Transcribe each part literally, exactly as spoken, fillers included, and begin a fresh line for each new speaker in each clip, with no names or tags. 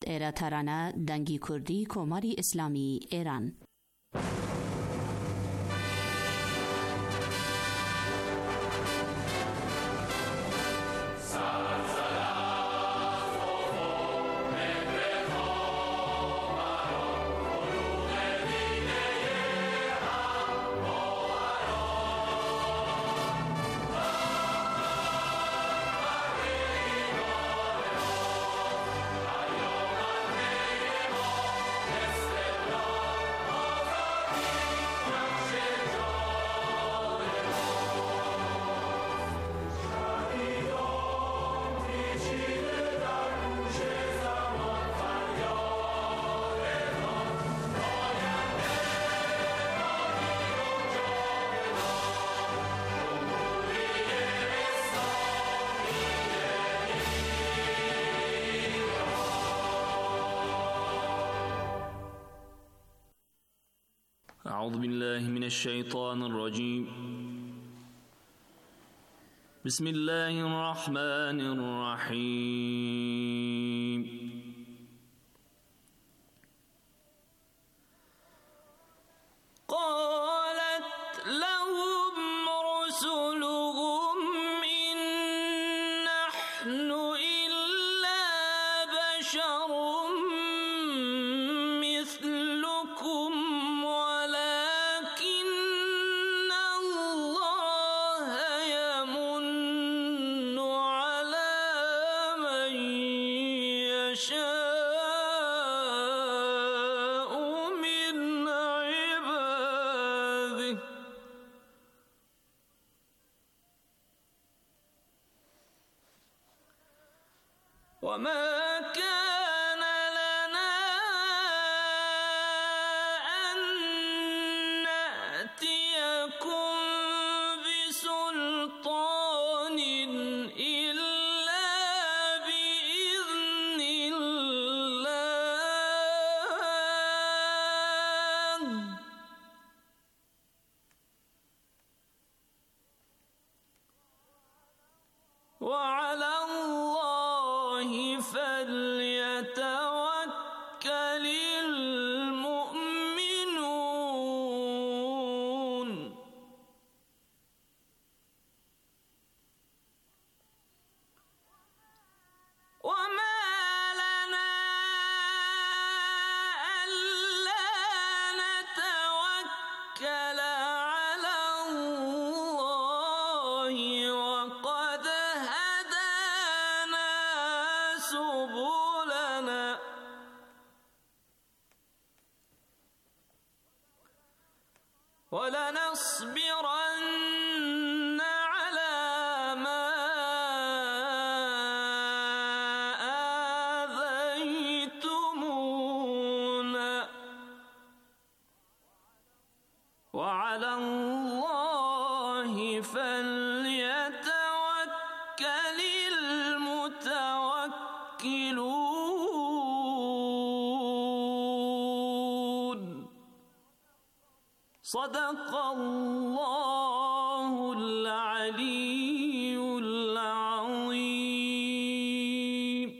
ایره ترانه دنگی کردی کماری اسلامی ایران.
أعوذ بالله من الشيطان الرجيم. بسم الله الرحمن الرحيم. قالت لهم رسلهم إن نحن إلا بشر مثلكم ولكن الله يمن على من يشاء من عباده وما كان لنا أن نأتيكم بسلطان إلا بإذن الله وعلى الله فليتوكل المؤمنون وما لنا ألا نتوكل على الله وقد هدانا سبلنا ولنصبرن على ما آذيتمونا وعلى الله فليتوكل المتوكلون. صدق الله العلي العظيم.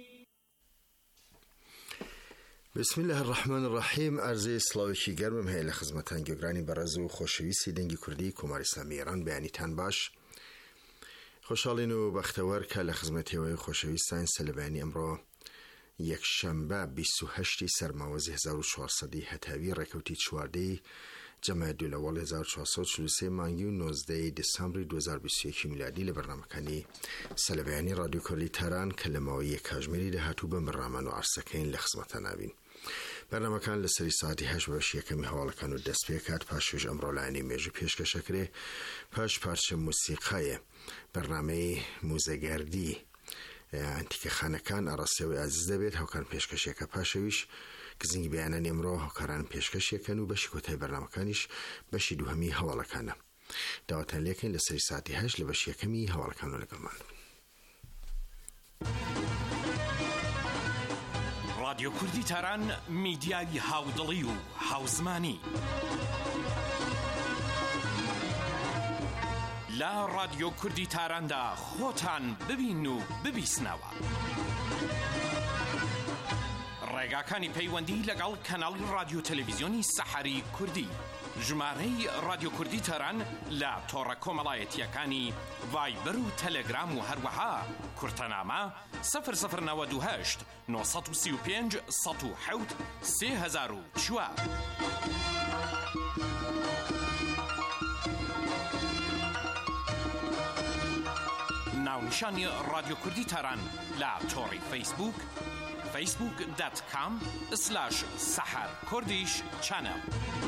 بسم الله الرحمن الرحیم. عرض سلاوی گرمم هیل خدمتان گوگرانی برازو خوشویستی دنگی کردی کمار اسلامی ایران بیانی تن باش. خوشحالین و بختور که لخدمتی و خوشویستان سلبانی امرو یک شنبه بیست و هشت سرموازی هزار و چهارصدی هتاوی رکوتی چواردی جمع دولاوال هزار و چهارصد و چهل و سه مانگی و نوزده دسامبر دو هزار و بیست و یک میلادی لبرنامه کنی سلبانی رادیو کردی تهران کلماوی کاژمیری ده هاتو به مرامن و عرصکین لخدمتان آوین. برنامه کن لسری ساعتی هشت باش یکمی حواله کن و دست پیکات پاشوش امرولانی میجو پیشکش کرده پاش پارچه موسیقای برنامه موزگردی انتیک خانکان عراسی و عزیز دبید هاکان پیشکش یک پاشویش که زنگی بیانن امرو هاکاران پیشکش یکن و باشی کتای برنامه کنیش باشی دو همی حواله کنه دعوتن لیکن لسری ساعتی هشت لباشی یکمی حواله کن و لگمان.
رادیو کردی تهران میدیای هاودلی و هاوزمانی لا رادیو کردی تهران دا خوتان ببین و ببیسنوا ڕێگاکانی پەیوەندی لەگەڵ کەناڵی رادیۆ تەلەڤیزیۆنی سەحەری کوردی. ژمارەی رادیۆ کوردی تەرەن لە تۆڕە کۆمەڵایەتیەکانی ڤایبەر و تەلەگرام و هەروەها کورتەنامە سەفر سەفر نەوەد و هەشت نۆ سەد و سی و پێنج سەد و حەوت سێ هەزار و چوار. ناونیشانی رادیۆ کوردی تەرەن لە تۆڕی فەیسبووک فەیسبووک دات کام سلاش سەحەر کوردیش چەنەڵ.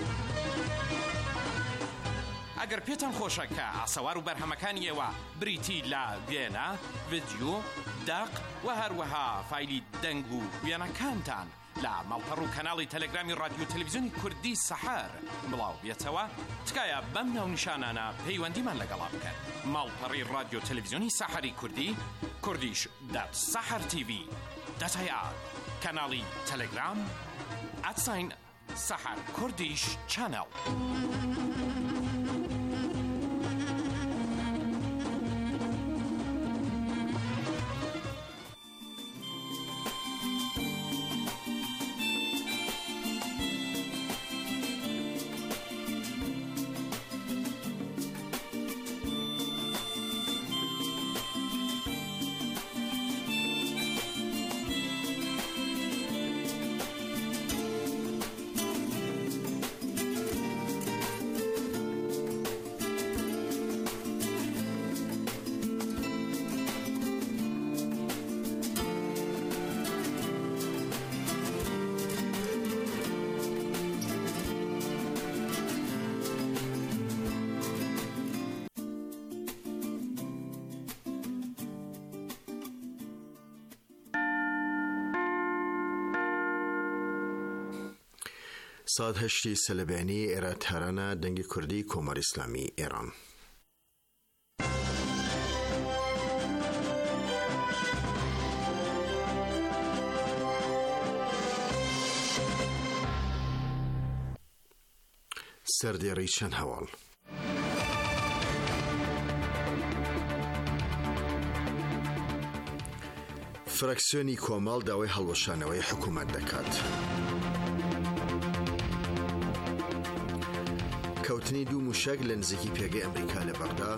ئەگەر پێتان خۆشە کە ئاسەوار و بەرهەمەکانی ئێوە بریتی لە وێنە، ڤیدیۆ، دەق و هەروەها فایلی دەنگ و وێنەکانتان لە ماڵپەڕ و کەناڵی تەلەگرامی رادیۆ تەلەڤیزیۆنی کوردی سەحەر بڵاو بێتەوە، تکایە بەم ناونیشانانە پەیوەندیمان لەگەڵا بکەن. ماڵپەڕی رادیۆ تەلەڤیزیۆنی سەحەری کوردی، کوردیش دات سەحەر تیڤی، دەتای ئار، کەناڵی تەلەگرام ئەتساین سەحەر کوردیش چەنەڵ.
ساد هشتی سلبانی ایرا تهران دنگ کردی کۆماری ئیسلامی ایران. سەردێڕی چەند هەواڵ. فراکسیۆنی کۆمەڵ داوای هەڵوەشانەوەی حکوومەت دەکات. کەوتنی دوو موشک لە نزیکی پێگەی ئەمریکا لە بەغدا.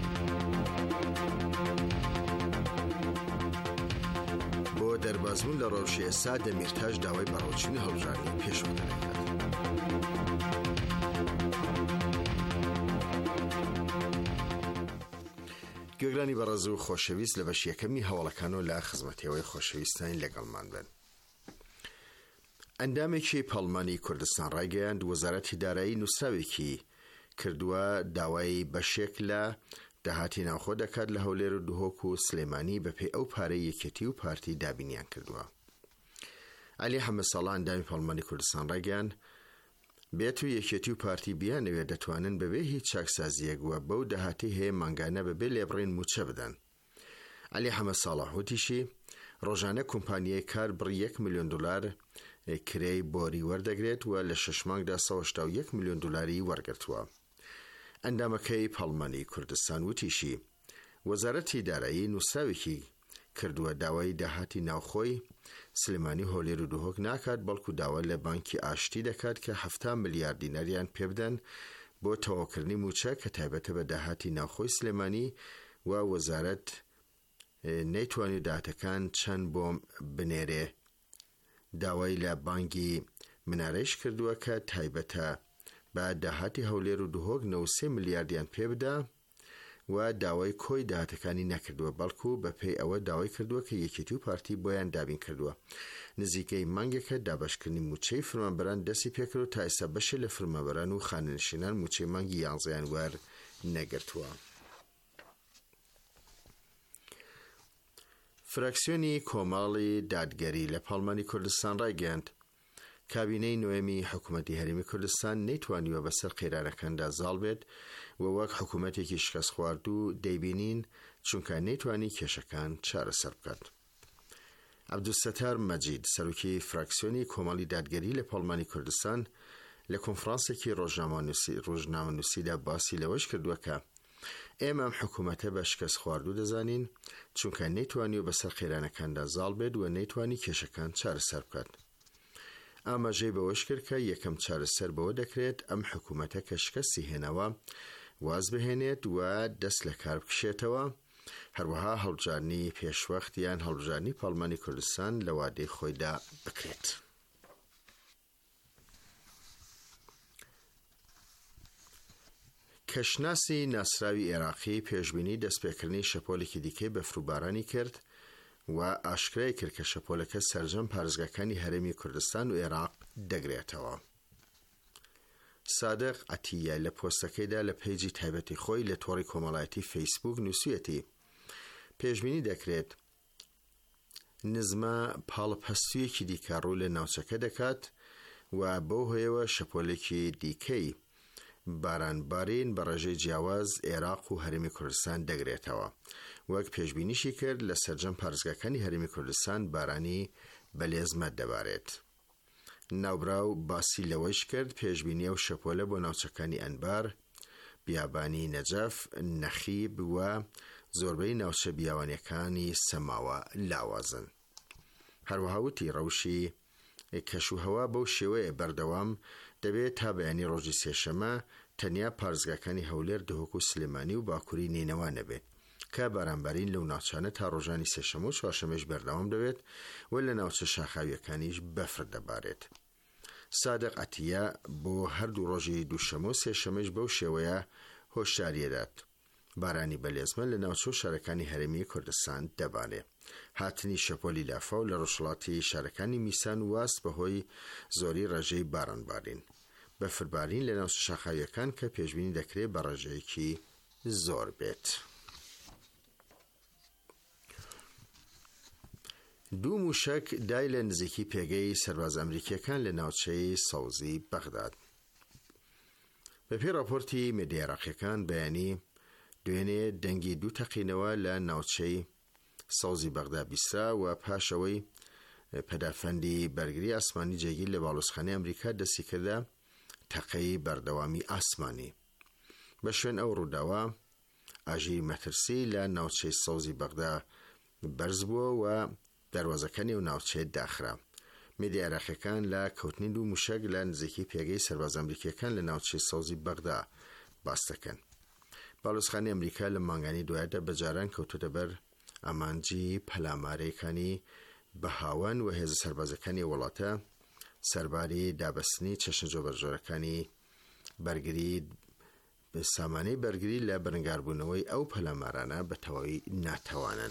بۆ دەربازبوون لە ڕەوشی ئێستا دەمیرتاش داوای بەڕێوەچوونی هەڵبژاردنی پێشبڕکێ دەکات. گوێگرانی بەڕێز و خۆشەویست لە بەش یەکەمی هەواڵەکانەوە لە خزمەتیەوەی خۆشەویستانی لەگەڵمان بن. ئەندامێکی پەڵمانی کوردستان ڕایگەیاند وەزارەتی دارایی نووسراوێکی کردووە داوای بەشێک لە داهاتی ناوخۆ دەکات لە هەولێر و دهۆک و سلێمانی بەپێی ئەو پارەی یەکێتی و پارتی دابینیان کردووە. عەلی حەمەد ساڵح ئەندامی پەڵمانی کوردستان ڕایگەیاند بێت و یەکێتی و پارتی بیانەوێت دەتوانن بەبێ هیچ چاکسازیەک وە بەو داهاتی هەیە مانگانە بەبێ لێبڕین موچە بدەن. عەلی حەمەد ساڵح وتیشی ڕۆژانە کۆمپانیای کار بڕی یەک ملیۆن دۆلار کرێی بۆری وەردەگرێت و لە شەش مانگدا سەد و هەشتا و یەک ملیۆن دۆلاری وەرگرتووە. ئەندامەکەی پەڵمانی کوردستان وتیشی وەزارەتی دارایی نووسراوێکی کردووە داوای داهاتی ناوخۆی سلێمانی هەولێر و دهۆک ناکات، بەڵکو داوا لە بانکی ئاشتی دەکات کە هەفتا ملیار دیناریان پێ بدەن بۆ تەواوکردنی موچە کە تایبەتە بە داهاتی ناوخۆی سلێمانی و وەزارەت نەیتوانی داهاتەکان چەند بۆم بنێرێ. داوای لە بانکی منارەیش کردووە کە تایبەتە بە داهاتی هەولێر و دهۆک نۆ و سێ ملیاردیان پێ بدە و داوای کۆی داهاتەکانی نەکردووە، بەڵکو بەپێی ئەوە داوای کردووە کە یەکێتی و پارتی بۆیان دابین کردووە. نزیکەی مانگێکە دابشکردنی موچەی فرمانبەران دەستی پێکرد و تا ئێستا بەشێ لە فرمانبەران و خانەنشینان موچەی مانگی یانزەیان وەر نەگرتووە. فراکسیۆنی کۆمەڵی دادگەری لە پەڵمانی کوردستان ڕایگەیاند کابینەی نوێمی حکوومەتی هەرێمی کوردستان نەیتوانیوە بەسەر قەیرانەکاندا زاڵ بێت و وەک حکوومەتێکی شکست خواردوو دەیبینین چونکە نەیتوانی کێشەکان چارەسەر بکات. عەبدولستار مەجید سەرۆکی فراکسیۆنی کۆمەڵی دادگەری لە پەڵمانی کوردستان لە کۆنفرانسێکی ڕۆژنامەنووسیدا باسی لەوەش کردووە کە ئێمە ئەم حکوومەتە بە شکست خواردوو دەزانین چونکە نەیتوانیوە بەسەر قەیرانەکاندا زاڵ بێت و نەیتوانی کێشەکان چارەسەر بکات. ئاماژەی بەوەش کرد کە یەکەم چارەسەر بەوە دەکرێت ئەم حکوومەتە کە شکستی هێنەوە واز بهێنێت و دەست لە کار بکشێتەوە، هەروەها هەڵبژاردننی پێشوەخت یان هەڵبژاردننی پاڵمانی کوردستان لە وادەی خۆیدا بکرێت. کەشناسی ناسراوی عێراقی پێشبینی دەستپێکردنی شەپۆلێکی دیکەی بەفروبارانی کرد و ئاشکرای کرد کە شەپۆلەکە سەرجەم پارێزگاکانی هەرێمی کوردستان و عێراق دەگرێتەوە. سادق عەتیە لە پۆستەکەیدا لە پێیجی تایبەتی خۆی لە تۆڕی کۆمەڵایەتی فەیسبوک نووسیەتی پێشبینی دەکرێت نزمە پاڵپەستویەکی دیکە ڕوو لە ناوچەکە دەکات و بەو هۆیەوە شەپۆلێکی دیکەی بارانبارین بە ڕێژەی جیاواز عێراق و هەرێمی کوردستان دەگرێتەوە، وەک پێشبینیشی کرد لە سەرجەم پارێزگاکانی هەرێمی کوردستان بارانی بەلێزمەت دەبارێت. ناوبراو باسی لەوەش کرد پێشبینی ئەو شەپۆلە بۆ ناوچەکانی ئەنبار، بیابانی نەجەف، نەخیب و زۆربەی ناوچە بیاوانیەکانی سەماوە لاوازن. هەروەها وتی ڕەوشی کەشوهەوا بەو شێوەیە بەردەوام دەبێت تا بەیانی ڕۆژی سێشەمە تەنیا پارێزگاکانی هەولێر، دهۆک و سلێمانی و باکووری نینەوە نەبێت کە بارانبارین لەو ناوچانە تا ڕۆژانی سێشەمە و چوارشەمەش بەردەوام دەبێت و لە ناوچە شاخاویەکانیش بەفر دەبارێت. سادق عەتیە بۆ هەردوو ڕۆژی دووشەمە و سێشەمەش بەو شێوەیە هۆشداریەدات بارانی بەلێزمە لە ناوچە و شارەکانی هەرێمی کوردستان دەبارێت. هاتنی شەپۆلی لافاو لە ڕۆژهەڵاتی شارەکانی میسان واست بەهۆی زۆری ڕێژەی بارانبارین بەفربارین لە ناوچە شاخاویەکان کە پێشبینی دەکرێت بە ڕێژەیەکی زۆر بێت. دوو موشک دای لە نزیکی پێگەی سەرباز ئەمریکیەکان لە ناوچەی سەوزی بەغداد. بەپێی راپۆرتی مێدیای عێراقیەکان بەیانی دوێنێ دەنگی دوو تەقینەوە لە ناوچەی سەوزی بەغدا بیسترا و پاشەوەی پەدافەندی بەرگری ئاسمانی جێگیر لە باڵۆزخانەی ئەمریکا دەستی کردە تەقەی بەردەوامی ئاسمانی. بە شوێن ئەو ڕووداوە ئاژیر مەترسی لە ناوچەی سەوزی بەغدا بەرز بووە و دەواازەکانی و ناوچەیە داخرا. مێدیای عێراقیەکان لە کەوتنی دوو موشک لە نزیکی پێگەی سەرباز ئەمریکیەکان لە ناوچەی سەوزی بەغدا باس دەکەن. باڵۆزخانەی ئەمریکا لە مانگانی دوایەدا بەجاران کەوتوتە بەر ئامانجی پەلامارەکانی بەهاوان و هێزە سەربازەکانی وڵاتە سەرباری دابەستنی چەشنە جۆبەرجۆرەکانی بەرگری سامانەی بەرگری لە بەرەنگاربوونەوەی ئەو پەلامارانە بە تەواوی ناتەوانن.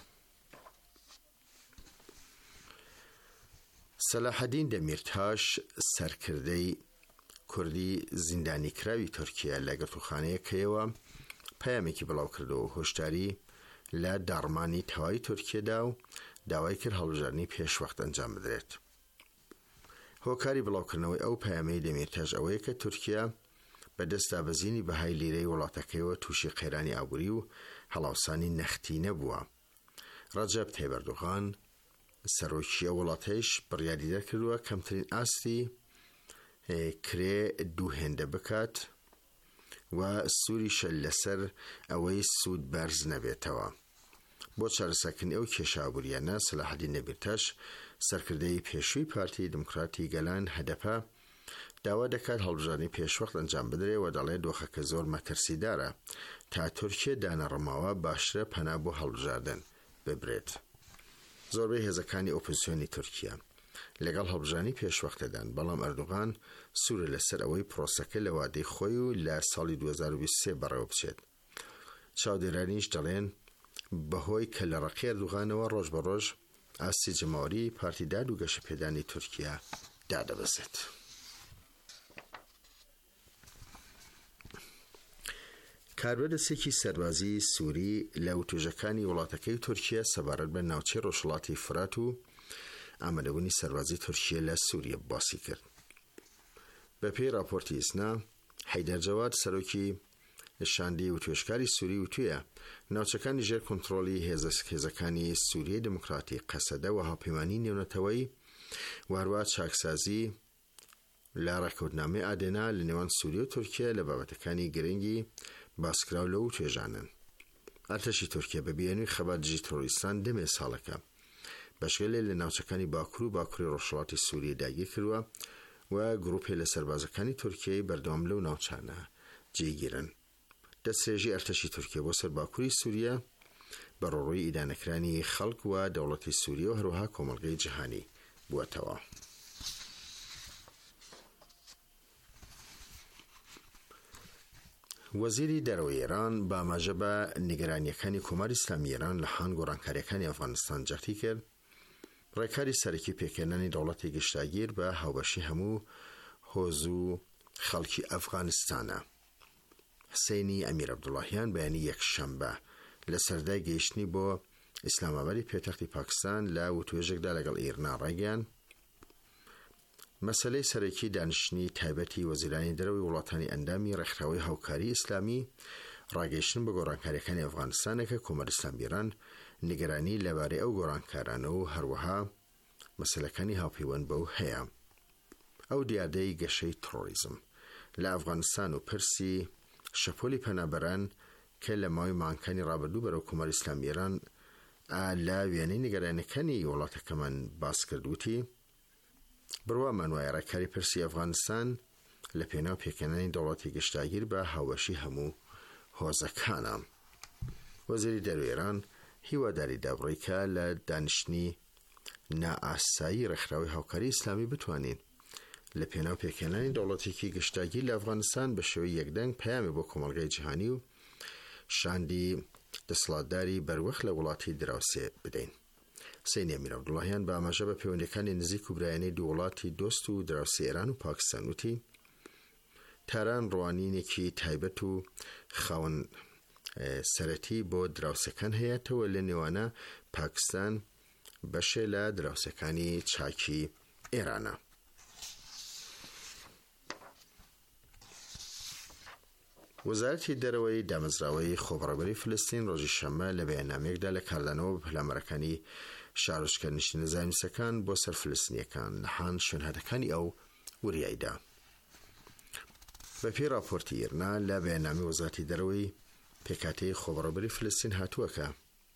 سەلاحەدین دەمیرتاش سەرکردەی کوردی زیندانی کراوی تورکیا لە گرتوخانەیەکەوە پەیامێکی بڵاو کردەوە و هۆشداری لە داڕمانی تەواوی تورکیەدا و داوای کرد هەڵبژاردننی پێشوەخت ئەنجام بدرێت. هۆکاری بڵاوکردنەوەی ئەو پەیامەی دەمیرتاش ئەوەیە کە تورکیا بەدەست دابەزینی بەهای لیرەی وڵاتەکەیەوە تووشی قەیرانی ئابووری و هەڵاوسانی نەختی نەبووە. ڕەجەب تایب ئەردۆغان سەرۆکی وڵاتەیش بڕیاری دەرکردووە کەمترین ئاستی کرێ دوو هێندە بکات و سووریشە لەسەر ئەوەی سوود بەرز نەبێتەوە. بۆ چارەسەرکردنی ئەو کێشە ئابووریانە سەلاحەدین دەمیرتاش سەرکردەی پێشووی پارتی دموکراتی گەلان هەدەپە داوا دەکات هەڵبژاردننی پێشوەخت ئەنجام بدرێت و دەڵێت دۆخەکە زۆر مەترسیدارە تا تورکیا دانەڕەماوە باشترە پەنا بۆ هەڵبژاردن ببرێت. زۆربەی هێزەکانی ئۆپۆزیسیۆنی تورکیا لەگەڵ هەڵبژاردننی پێشوەختەدان، بەڵام ئەردوغان سوورە لەسەر ئەوەی پرۆسەکە لە وادەی خۆی و لە ساڵی دوو هەزار و بیست و سێ بەڕێوە بچێت. چاودێرانیش دەڵێن بەهۆی کە لە ڕقی ئەردوغانەوە ڕۆژ بە ڕۆژ ئاستی جەماوەری پارتی داد و گەشەپێدانی تورکیا دادەبەزێت. کاربەدەستێکی سەربازی سووری لە وتوژەکانی وڵاتەکەی تورکیا سەبارەت بە ناوچەی ڕۆژهەڵاتی فرات و ئامادەبوونی سەربازی تورکیا لە سووریە باسی کرد. بەپێی راپۆرتی ئیسنا، حەیدەر جەواد سەرۆکی شاندی وتوێشکاری سووری وتویە ناوچەکانی ژێر کۆنتڕۆلی هێزەکانی سووریای دموکراتی قەسەدە و هاوپەیمانی نێونەتەوەی و هەروە چاکسازی لە ڕێکەوتنامەی ئادێنا لە نێوان سووریا و تورکیا لە بابەتەکانی گرنگی باسکراو لەو توێژانن. ئەرتەشی تورکیا بە بیانووی خەبات دژی تۆڕیستان دەمێ ساڵەکە بەشێلێ لە ناوچەکانی باکوور و باکووری ڕۆژهەڵاتی سووریە داگیر کردووە و گروپێ لە سەربازەکانی تورکیای بەردەوام لەو ناوچانە جێگیرن. دەستێژی ئەرتەشی تورکیا بۆ سەر باکووری سووریە بە ڕۆڕووی ئیدانەکرانی خەڵک و دەوڵەتی سووریە و هەروەها کۆمەڵگەی جیهانی بووەتەوە. وەزیری دەرەوەی ئێران باماژە بە نیگەرانیەکانی کۆماری ئیسلامی ئێران لە هاان گۆڕانکاریەکانی ئەفغانستان جەختی کرد. ڕێکاری سەرەکی پێکێنانی دەوڵەتی گەشتاگیر بە هاوبەشی هەموو هۆز و خەڵکی ئەفغانستانە. حسێنی ئەمیر عەبدوڵڵاهیان بەیانی یەکشەمبە لە سەردای گەیشتنی بۆ ئیسلامابادی پێتەختی پاکستان لە وتوێژێکدا لەگەڵ ئێرنا ڕایگەیاند مەسەلەی سەرەکی دانیشتنی تایبەتی وەزیرانی دەرەوەی وڵاتانی ئەندامی ڕێکخراوەی هاوکاری ئیسلامی ڕاگەیشتن بە گۆڕانکاریەکانی ئەفغانستانێکە کۆمەری ئیسلامی ئێران نیگەرانی لەبارەی ئەو گۆڕانکارانە و هەروەها مەسەلەکانی هاوپەیوەند بەو هەیە. ئەو دیادەی گەشەی تۆڕیزم لە ئەفغانستان و پرسی شەپۆلی پەنابەران کە لە ماوەی مانگەکانی ڕابردوو بەرەو کۆمەری ئیسلامی ئێران لە وێنەی نیگەرانیەکانی وڵاتەکەمان باس کردووتی بڕوامان وایە ڕێکاری پرسی ئەفغانستان لە پێناو پێکێنانی دەوڵەتی گەشتاگیر بە هاوبەشی هەموو هۆزەکانە. وەزیری دەرەوەی ئێران هیواداری دابڕی کە لە دانیشتنی نائاسایی ڕێکخراوەی هاوکاری ئیسلامی بتوانین لە پێناو پێکێنانی دەوڵەتێکی گەشتاگیر لە ئەفغانستان بە شێوەی یەکدەنگ پەیامی بۆ کۆمەڵگەی جیهانی و شاندی دەسەڵاتداری بەروەخت لە وڵاتی دراوسێ بدەین. حسێنی ئەمیر عەبدوڵڵاهیان بە ئاماژە بە پەیوەندیەکانی نزیک و برایەنەی دوو وڵاتی دۆست و دراوسێ ئێران و پاکستان وتی تاران ڕوانینێکی تایبەت و خاوەن سەرەتی بۆ دراوسەکان هەیەتەوە لە نێوانە پاکستان بەشێ لە دراوسەکانی چاکی ئێرانە. وەزارەتی دەرەوەی دامەزراوەی خۆبڕەوەری فلستین ڕۆژی شەممە لە بەیاننامەیەکدا لە کاردانەوە بە پلامەرەکانی شارۆچکردنیشتنە زانیوسەکان بۆ سەر فلستینیەکان لە هاان شوێنهاتەکانی ئەو وریایدا. بەپێی راپۆرتی ئێرنا لە بەیاننامەی وەزارەتی دەرەوەی پێکهاتەی خۆبڕەوەری فلستین هاتووەکە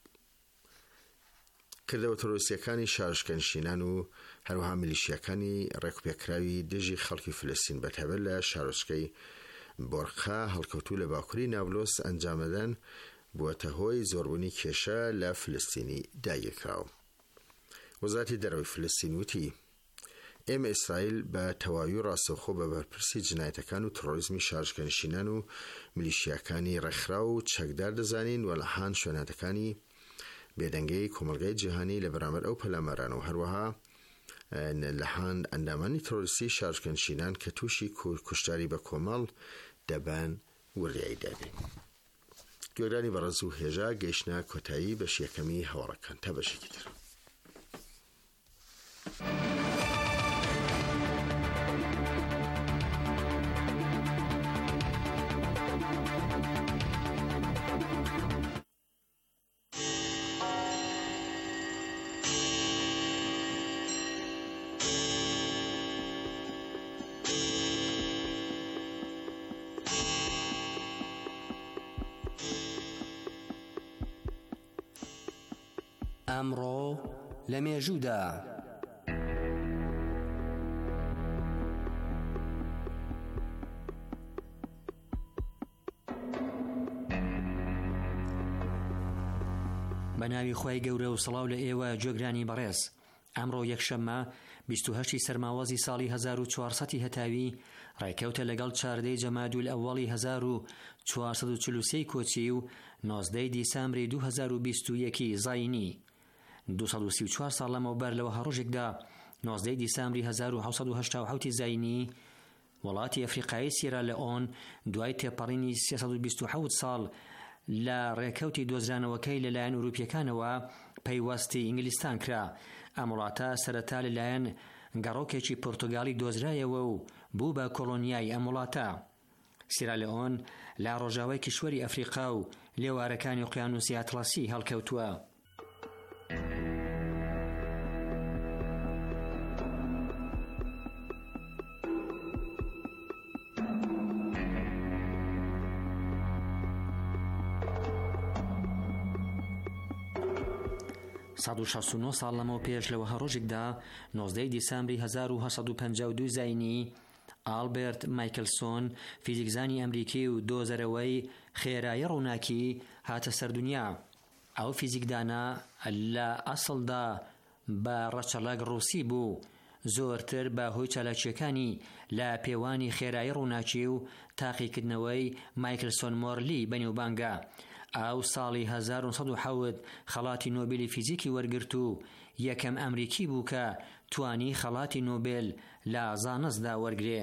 کردەوە تۆڕیستیەکانی شارۆچکەنشینان و هەروەها میلیشیەکانی ڕێکوپێکراوی دژی خەڵکی فلستین بەتایبەت لە شارۆچکەی بۆرخا هەڵکەوتوو لە باکووری ناولۆس ئەنجامەدەن بووەتە هۆی زۆربوونی کێشە لە فلستینی داگیرکراوە. وەزارەتی دەرەوەی فلستین وتی ئێمە ئیسرائیل بە تەواوی و ڕاستەوخۆ بە بەرپرسی جنایەتەکان و تۆڕیزمی شارۆچکەنشینان و میلیشیاکانی ڕێکخراو و چەکدار دەزانین و لە هاان شوێنهاتەکانی بێدەنگەی کۆمەلگای جیهانی لە بەرامبەر ئەو پەلامەرانە و هەروەها لە هاان ئەندامانی تۆڕیستی شارۆچکەنشینان کە تووشی کوشتاری بە کۆمەڵ دەبان وریایی دادین. گوێرانی بەڕێز و هێژا گەیشتە کۆتایی بەشی یەکەمی هەوڵەکان تا بەشێکی تر.
ئەمڕۆ لە مێژوودا بە ناوی خۆی گەورە و سڵاو لە ئێوە جۆگرانی بەڕێز. ئەمڕۆ یەکشەممە بیست و هەشتی سەرماوەزی ساڵی هەزار و چوارسەدی هەتاوی ڕێکەوتە لەگەڵ چاردەی جەمادول ئەوەڵی هەزار و چوارسەد و چل و سێ کۆچی و نۆزدەی دیسامبری دوو هەزار و بیست و یەکی زاینی. دووسەد و سی و چوار ساڵ لەمەوبەر لەوە هەڕۆژێکدا نۆزدەی دیسامبری هەزار و حەوسەد و هەشتا و حەوتی زاینی وڵاتی ئەفریقای سیێرا لەئۆن دوای تێپەڕینی سێسەد و بیست و حەوت ساڵ لە ڕێکەوتی دۆزرانەوەکەی لەلایەن ئوروپیەکانەوە پەیوەستی ئینگلیستان کرا. ئەم وڵاتە سەرەتا لەلایەن گەڕۆکێکی پورتوگالی دۆزرایەوە و بوو بە کۆڵۆنیای ئەم وڵاتە. سیێرا لەئۆن لە ڕۆژاوای کشوەری ئەفریقا و لێوارەکانی ئوقیانوسی ئەتڵەسی هەڵکەوتووە. سەد و شەست و نۆ ساڵ لەمەوە پێش لەوە هەڕۆژێکدا نۆزدەی دیسەمبری هەزار و هەشت سەد و پەنجا و دوو زاینی ئالبێرت مایکلسۆن فیزیکزانی ئەمریکی و دۆزەرەوەی خێرایی ڕووناکی هاتە سەردونیا. ئەو فیزیکدانە لە ئەسڵدا بە ڕەچەڵەک ڕووسی بوو، زۆرتر بە هۆی چالاکیەکانی لە پێوانی خێرایی ڕووناکی و تاقیکردنەوەی مایکلسۆن مۆرلی بەنێوبانگە. ئەو ساڵی هەزار و سەد و حەوت خەڵاتی نۆبێلی فیزیکی وەرگرت و یەکەم ئەمریکی بوو کە توانی خەڵاتی نۆبێل لە زانستدا وەرگرێ.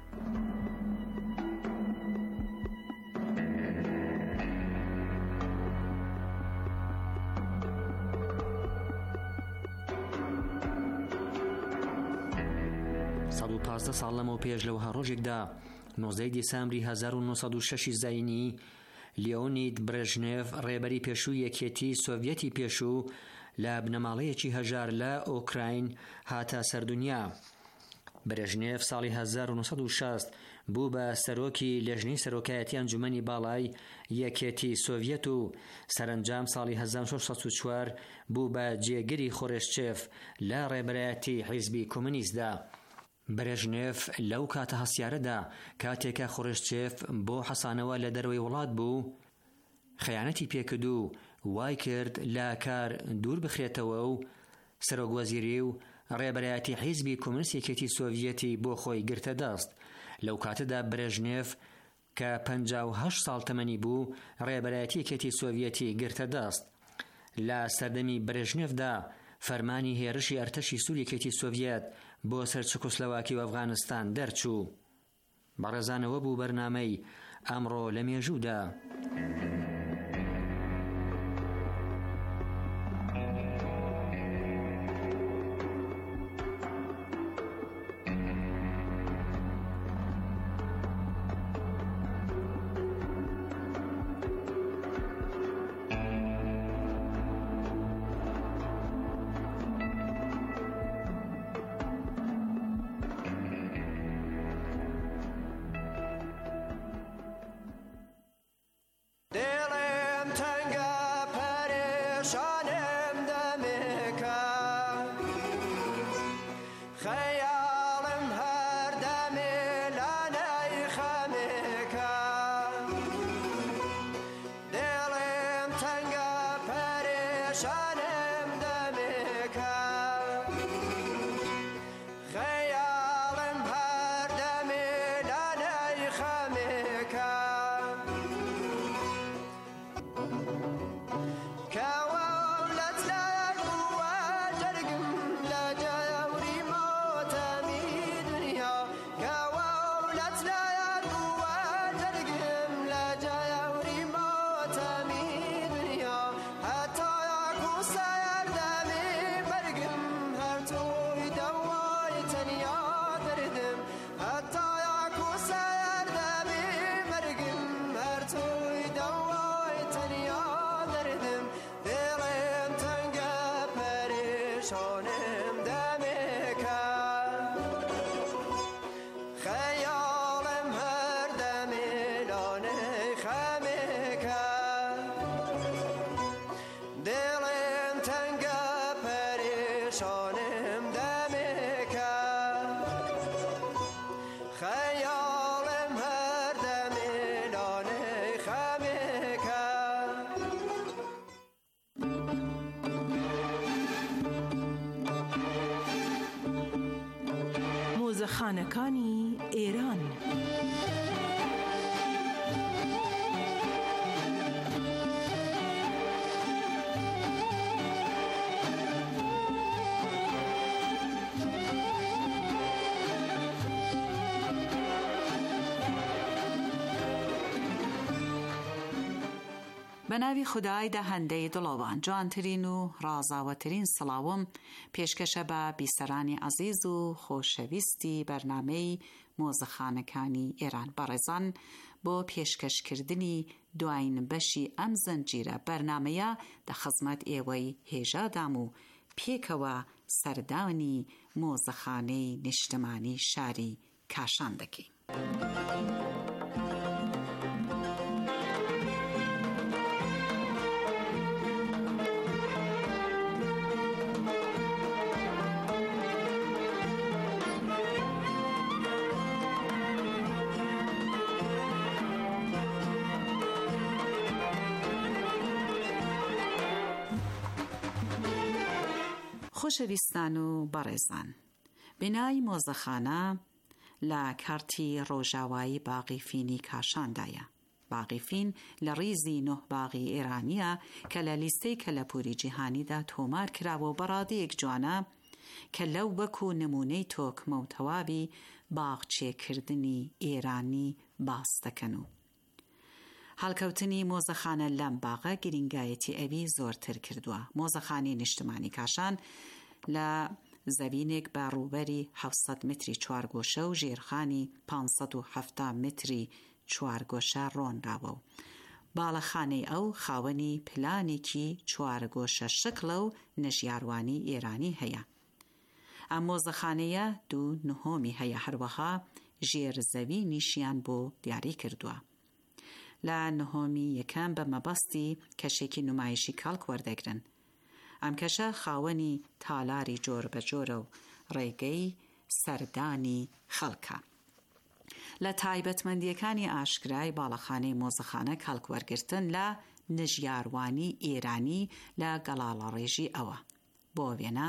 سەد و پازدە ساڵ لەمەوە پێش لەوەها ڕۆژێکدا نۆزدەی دیسەمبری هەزار و نۆ سەد و شەش زاینی لیۆنید برێژنێڤ ڕێبەری پێشووی یەکێتی سۆڤیەتی پێشوو لە بنەماڵەیەکی هەژار لە ئۆکراین هاتە سەردونیا. برێژنێڤ ساڵی هەزار و نۆ سەد و شەست بوو بە سەرۆکی لێژنەی سەرۆکایەتی ئەنجومەنی باڵای یەکێتی سۆڤیەت و سەرنجام ساڵی هەزار و شەش سەد و چوار بوو بە جێگیری خۆڕێشچێف لە ڕێبەرایەتی حیزبی کۆمونیستدا. برێژنێڤ لەو کاتە هەسیارەدا کاتێکە خۆڕێشچێف بۆ حەسانەوە لە دەروەی وڵات بوو خەیانەتی پێکرد و وای کرد لە کار دوور بخرێتەوە و سەرۆکوەزیری و ڕێبەرایەتی حیزبی کۆمونیست یەکێتی سۆڤیەتی بۆ خۆی گرتە دەست. لەو کاتەدا برێژنێڤ کە پەنجا و هەشت ساڵ تەمەنی بوو ڕێبەرایەتی یەکێتی سۆڤیەتی گرتە دەست. لە سەردەمی برێژنێڤدا فەرمانی هێرشی ئەرتەشی سووریەکێتی سۆڤیەت بۆ سەر چکۆسلۆواکی و ئەفغانستان دەرچوو. بەڕێزانەوە بوو بەرنامەی ئەمڕۆ لە مێژوودا.
مۆزەخانەکانی ئێران.
بەناوی خودای دەهەندەی دڵەوان جوانترین و ڕازاوەترین سڵاوم پێشکەشە بە بیسەرانی عەزیز و خۆشەویستی بەرنامەی مۆزەخانەکانی ئێران. بەڕێزان، بۆ پێشکەشکردنی دوایین بەشی ئەم زەنجیرە بەرنامەیە دەخزمەت ئێوەی هێژادام و پێکەوە سەردانی مۆزەخانەی نیشتمانی شاری کاشان دەکەین. خۆشەویستان و بەڕێزان، بینای مۆزەخانە لە کارتی ڕۆژاوایی باغی فینی کاشاندایە. باغی فین لە ڕیزی نۆ باغی ئێرانیە کە لە لیستەی کەلەپوری جیهانیدا تۆمار کراوە و بەڕادەیەک جوانە کە لەو وەکو نمونەی تۆکمە و تەوابی باغچێکردنی ئێرانی باس دەکەن و هەڵکەوتنی مۆزەخانە لەم باغە گرنگایەتی ئەوی زۆرتر کردووە. مۆزەخانەی نیشتمانی کاشان لە زەوینێک بە ڕووبەری حەوت سەد متری چوارگۆشە و ژێرخانی پانسەد و هەفتاد متری چوارگۆشە ڕۆنراوە و باڵەخانەی ئەو خاوەنی پلانێکی چوارگۆشە شکڵە و نەژیاروانی ئێرانی هەیە. ئەم مۆزەخانەیە دوو نهۆمی هەیە، هەروەها ژێرزەوینیشیان بۆ دیاری کردووە. لە نهۆمی یەکەم بە مەبەستی کەشێکی نمایشی کەڵک وەردەگرن. ئەم کەشە خاوەنی تالاری جۆر بە جۆرە و ڕێگەی سەردانی خەڵکە. لە تایبەتمەندیەکانی ئاشکرای باڵەخانەی مۆزەخانە کەڵک وەرگرتن لە نژیاروانی ئێرانی لە گەڵاڵە ڕێژی ئەوە. بۆ وێنە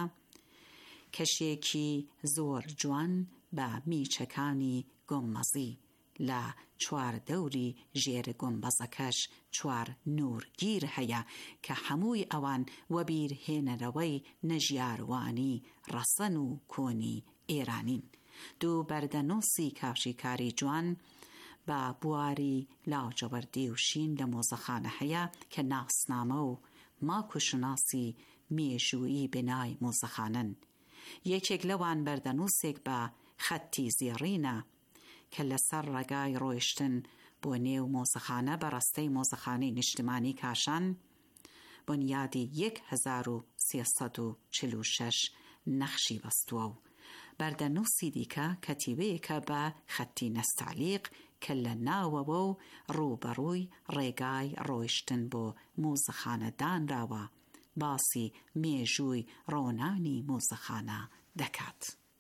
کەشێکی زۆر جوان بە میچەکانی گۆمەزی لە چوار دەوری ژێر گۆمبەزەکەش چوار نورگیر هەیە کە هەمووی ئەوان وەبیرهێنەرەوەی نەژیاروانی ڕەسەن و کۆنی ئێرانین. دوو بەردەنووسی کافشیکاری جوان بە بواری لاجەوەردی و شین لە مۆزەخانە هەیە کە ناسنامە و ماکوشناسی مێژووی بنای مۆزەخانەن. یەکێک لەوان بەردەنووسێک بە خەتی زێڕینە کە لەسەر ڕێگای ڕۆیشتن بۆ نێو مۆزەخانە بە ڕەستەی مۆزەخانەی نیشتمانی کاشان بنیادی یەک هەزار و سێسەد و چل و شەش نەخشی بەستووە و بەردەنووسی دیکە کەتیبەیەکە بە خەتی نەستالیق کە لە ناوەوە و ڕووبەڕووی ڕێگای ڕۆیشتن بۆ مۆزەخانە دانراوە باسی مێژووی ڕۆنانی مۆزەخانە دەکات.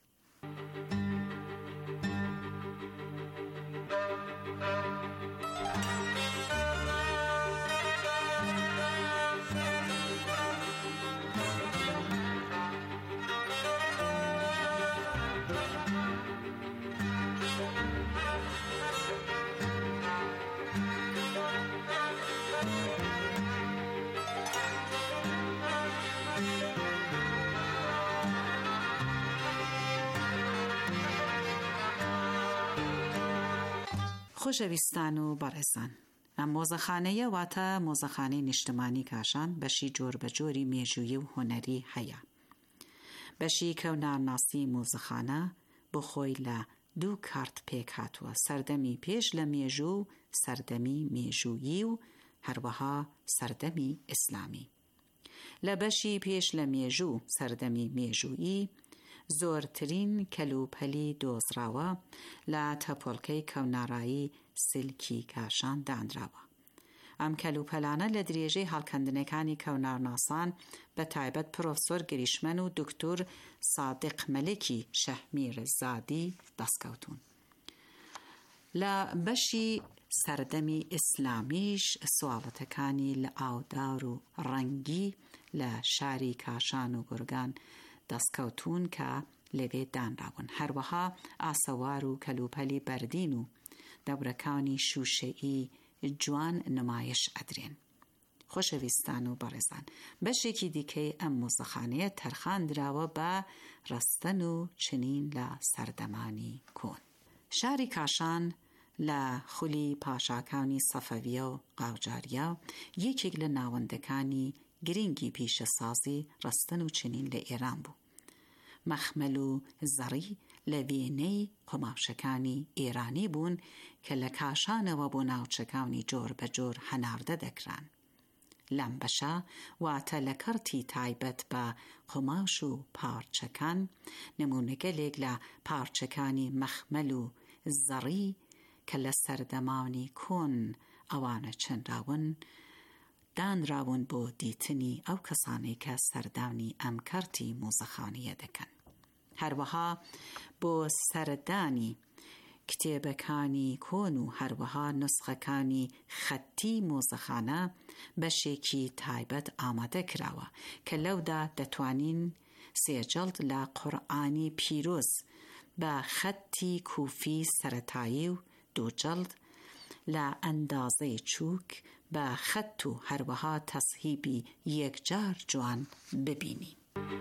خۆشەویستان و بەڕێزان، ئەم مۆزەخانەیە واتە مۆزەخانەی نیشتمانی کاشان بەشی جۆر بە جۆری مێژوویی و هۆنەری هەیە. بەشی کەونارناسی مۆزەخانە بۆ خۆی لە دوو کارت پێک هاتووە: سەردەمی پێش لە مێژوو، سەردەمی مێژوویی و هەروەها سەردەمی ئیسلامی. لە بەشی پێش لە مێژوو، سەردەمی مێژوویی، زۆرترین کەلوپەلی دۆزراوە لە تەپۆڵکەی کەونارایی سلکی کاشان دانراوە. ئەم کەلوپەلانە لە درێژەی هەڵکەندنەکانی کەونارناسان بە تایبەت پرۆفسۆر گریشمەن و دکتۆر سادق مەلکی شەحمیر زادی دەستکەوتون. لە بەشی سەردەمی ئیسلامیش سواڵەتەکانی لە ئاودار و ڕەنگی لە شاری کاشان و گورگان دەستکەوتون کە لەوێ دانراون. هەروەها ئاسەوار و کەلوپەلی بەردین و دەورەکانی شوشەئی جوان نمایش ئەدرێن. خۆشەویستان و بەڕێزان، بەشێکی دیکەی ئەم مۆزەخانەیە تەرخان دراوە بە ڕەستەن و چنین لە سەردەمانی کۆن. شاری کاشان لە خولی پاشاکانی سەفەویە و قاوجاریە یەکێک لە ناوەندەکانی گرنگی پیشەسازی ڕەستەن و چنین لە ئێران بوو. مەخمەل و زەڕی لە وێنەی قۆماوشەکانی ئێرانی بوون کە لە کاشانەوە بۆ ناوچەکانی جۆر بە جۆر هەناردە دەکران. لەم بەشە واتە لە کەرتی تایبەت بە قۆماش و پارچەکان نمونەگەلێک لە پارچەکانی مەخمەل و زەڕی کە لە سەردەمانی کۆن ئەوانە چەندراون دانراون بۆ دیتنی ئەو کەسانی کە سەردانی ئەم کەرتی مۆزەخانەیە دەکەن. هەروەها بۆ سەردانی کتێبەکانی کۆن و هەروەها نسخەکانی خەتی مۆزەخانە بەشێکی تایبەت ئامادە کراوە کە لەودا دەتوانین سێجەڵد لە قورئانی پیرۆز بە خەتی کوفی سەرەتایی و دووجەڵد لە ئەندازەی چووک بە خەت و هەروەها تەسهیبی یەکجار جوان ببینین.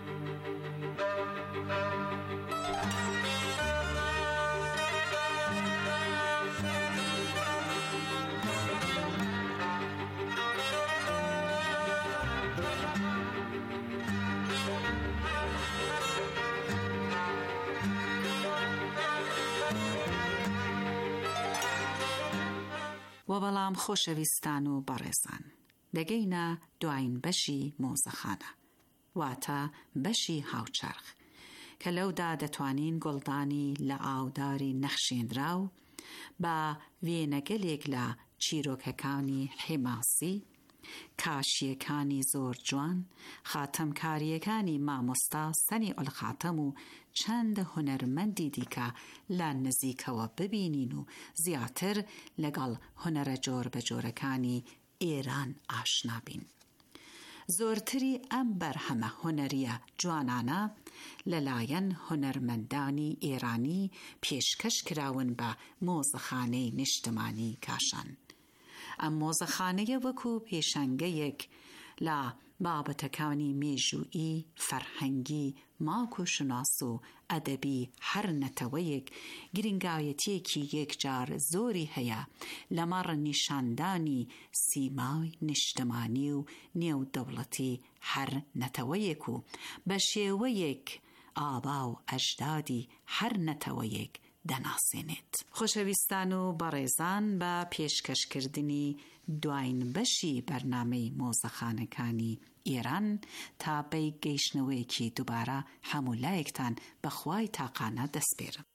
و بەڵام خۆشەویستان و بەڕێزان، دەگەینە دوایین بەشی مۆزەخانە، واتە بەشی هاوچەرخ، کە لەودا دەتوانین گوڵدانی لە ئاوداری نەخشێنراو بە وێنەگەلێک لە چیرۆکەکانی حیماسی، کاشیەکانی زۆر جوان، خاتەمکاریەکانی مامۆستا سەنی ئولخاتەم و چەند هونەرمەندی دیکە لە نزیکەوە ببینین و زیاتر لەگەڵ هونەرە جۆر بەجۆرەکانی ئێران ئاشنا بین. زۆرتری ئەم بەرهەمە هونەریە جوانانە لەلایەن هونەرمەندانی ئێرانی پێشکەش کراون بە مۆزەخانەی نیشتمانی کاشان. ئەم مۆزەخانەیە وەکو پێشەنگەیەک لە بابەتەکانی مێژوویی، فەرهەنگی، ماک و شناس و ئەدەبی هەر نەتەوەیەک گرنگایەتیەکی یەکجار زۆری هەیە لەمەڕ نیشاندانی سیمای نیشتمانی و نێودەوڵەتی هەر نەتەوەیەک و بە شێوەیەک ئابا و ئەجدادی هەر نەتەوەیەک دەناسێنێت. خۆشەویستان و بەڕێزان، بە پێشکەشکردنی دوایین بەشی بەرنامەی مۆزەخانەکانی ئێران تا بەی گەیشتنەوەیەکی دووبارە هەموو لایەکتان بەخوای تاقانە دەسپێرم.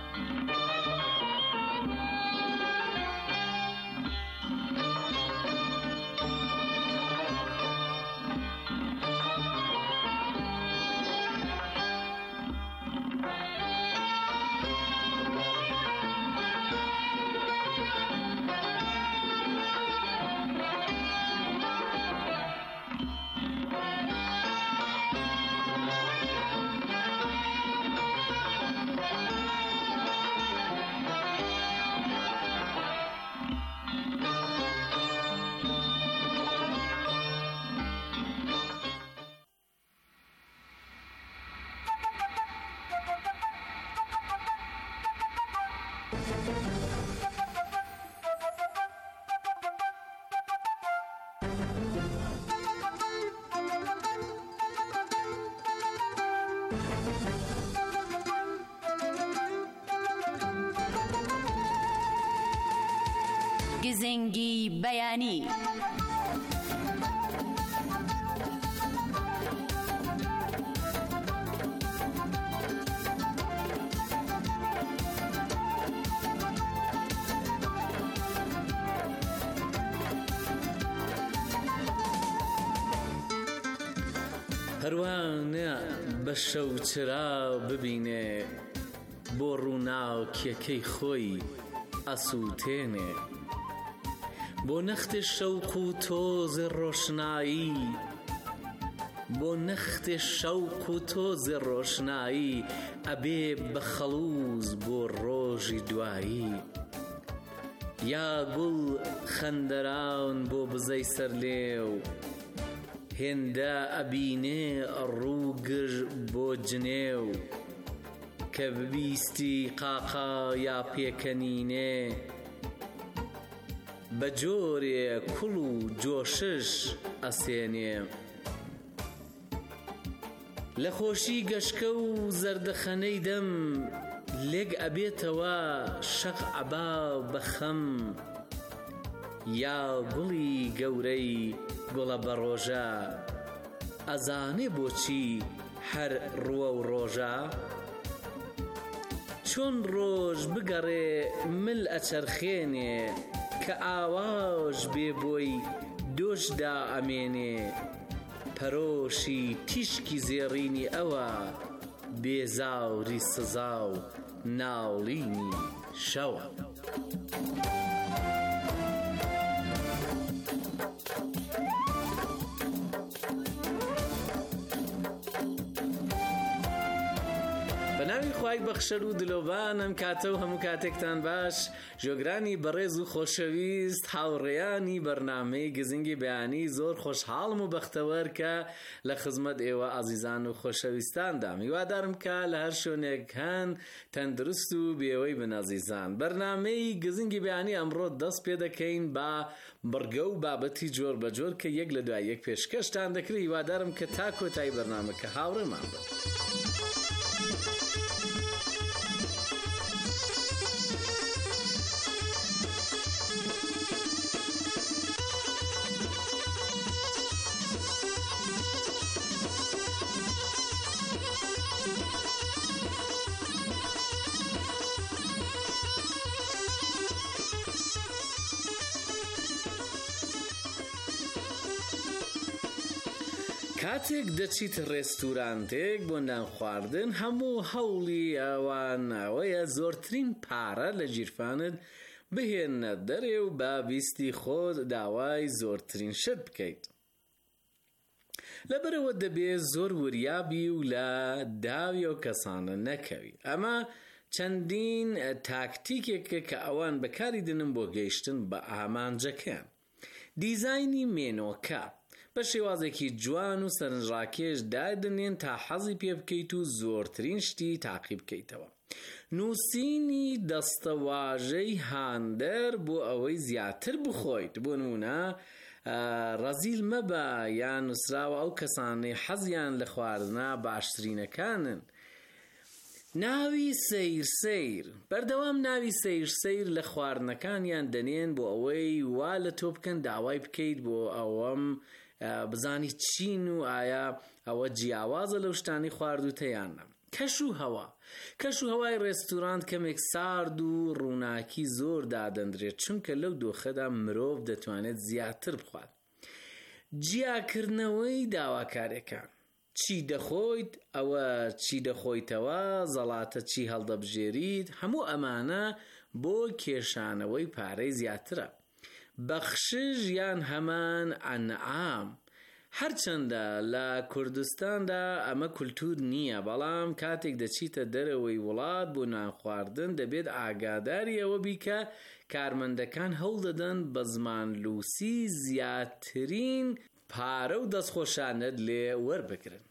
گزنگی بەیانی.
هەروانە بە شەوچرا ببینێ بۆ ڕووناو کێکەی خۆی ئەسووتێنێ، بۆ نەختی شەوق و تۆزی ڕۆشنایی، بۆ نەختی شەوق و تۆزی ڕۆشنایی ئەبێ بە خەڵوز بۆ ڕۆژی دوایی. یا گوڵ خەندەران بۆ بزەی سەرلێو، هێندە ئەبینێ ڕووگر بۆ جنێو، کە ببیستی قاقا یا پێکەنینێ، بە جۆرێ کوڵ و جۆشش ئەسێنێ. لە خۆشی گەشکە و زەردەخەنەی دەم، لێک ئەبێتەوە شەق عەبا بە خەم، یا گوڵی گەورەی گوڵە بە ڕۆژە، ئەزانێ بۆچی هەر ڕووە و ڕۆژە. چۆن ڕۆژ بگەڕێ مل ئەچەرخێنێ، کە ئاواژ بێ بۆی دۆشدا ئەمێنێ. پەرۆشی تیشکی زێڕینی ئەوە، بێزاوری سزا و ناڵینی شەوە. بەناوی خوای بەخشەر و دلۆبان ئەم کاتە و هەموو کاتێکتان باش ژۆگرانی بەڕێز و خۆشەویست هاوڕێیانی بەرنامەی گزنگی بەیانی زۆر خۆشحاڵم و بەختەوەر کە لە خزمەت ئێوە ئازیزان و خۆشەویستاندا میوادارم کە لە هەر شوێنێک هەن تەندروست و بێوەی بن ئازیزان. بەرنامەی گزنگی بەیانی ئەمڕۆ دەست پێ دەکەین بە بڕگە و بابەتی جۆر بە جۆر کە یەک لە دوای یەک پێشکەشتان دەکرێت. هیوادارم کە تا کۆتایی بەرنامەکە هاوڕێمان بن. کاتێک دەچیت ڕێستورانتێک بۆ نان خواردن هەموو هەوڵی ئەوان ئەوەیە زۆرترین پارە لە جیرفانت بهێنە دەرێ و با بیستی خۆت داوای زۆرترین شت بکەیت. لەبەرەوە دەبێت زۆر وریابی و لە داوی ئەو کەسانە نەکەوی. ئەمە چەندین تاکتیکێکە کە ئەوان بەکاری دنن بۆ گەیشتن بە ئامانجەکان. دیزاینی مێنۆکە بە شێوازێکی جوان و سەرنجڕاکێش دادنێن تا حەزی پێ بکەیت و زۆرترین شتی تاقی بکەیتەوە. نووسینی دەستەواژەی هاندەر بۆ ئەوەی زیاتر بخۆیت. بۆ نمونە ڕەزیل مەبە یان نووسراوە ئەو کەسانەی حەزیان لە خواردنە باشترینەکانن. ناوی سەیر سەیر بەردەوام ناوی سەیر سەیر لە خواردنەکانیان دەنێن بۆ ئەوەی وا لە تۆ بکەن داوای بکەیت بۆ ئەوەم بزانی چین و ئایا ئەوە جیاوازە لەو شتانی خواردوتەیانە. کەش و هەوا کەش و هەوای ڕێستوران کەمێک سارد و ڕووناکی زۆر دادەندرێت چونکە لەو دۆخەدا مرۆڤ دەتوانێت زیاتر بخوات. جیاکردنەوەی داواکاریەکان چی دەخۆیت ئەوە چی دەخۆیتەوە زەڵاتە چی هەڵدەبژێریت هەموو ئەمانە بۆ کێشانەوەی پارەی زیاترە. بەخشش یان هەمان ئەنعام هەرچەندە لە کوردستاندا ئەمە کولتور نییە، بەڵام کاتێک دەچیتە دەرەوەی وڵات بۆ نان خواردن دەبێت ئاگاداری ئەوە بی کە کارمەندەکان هەوڵ دەدەن بە زمانلووسی زیاترین پارە و دەستخۆشانت لێ وەربگرن.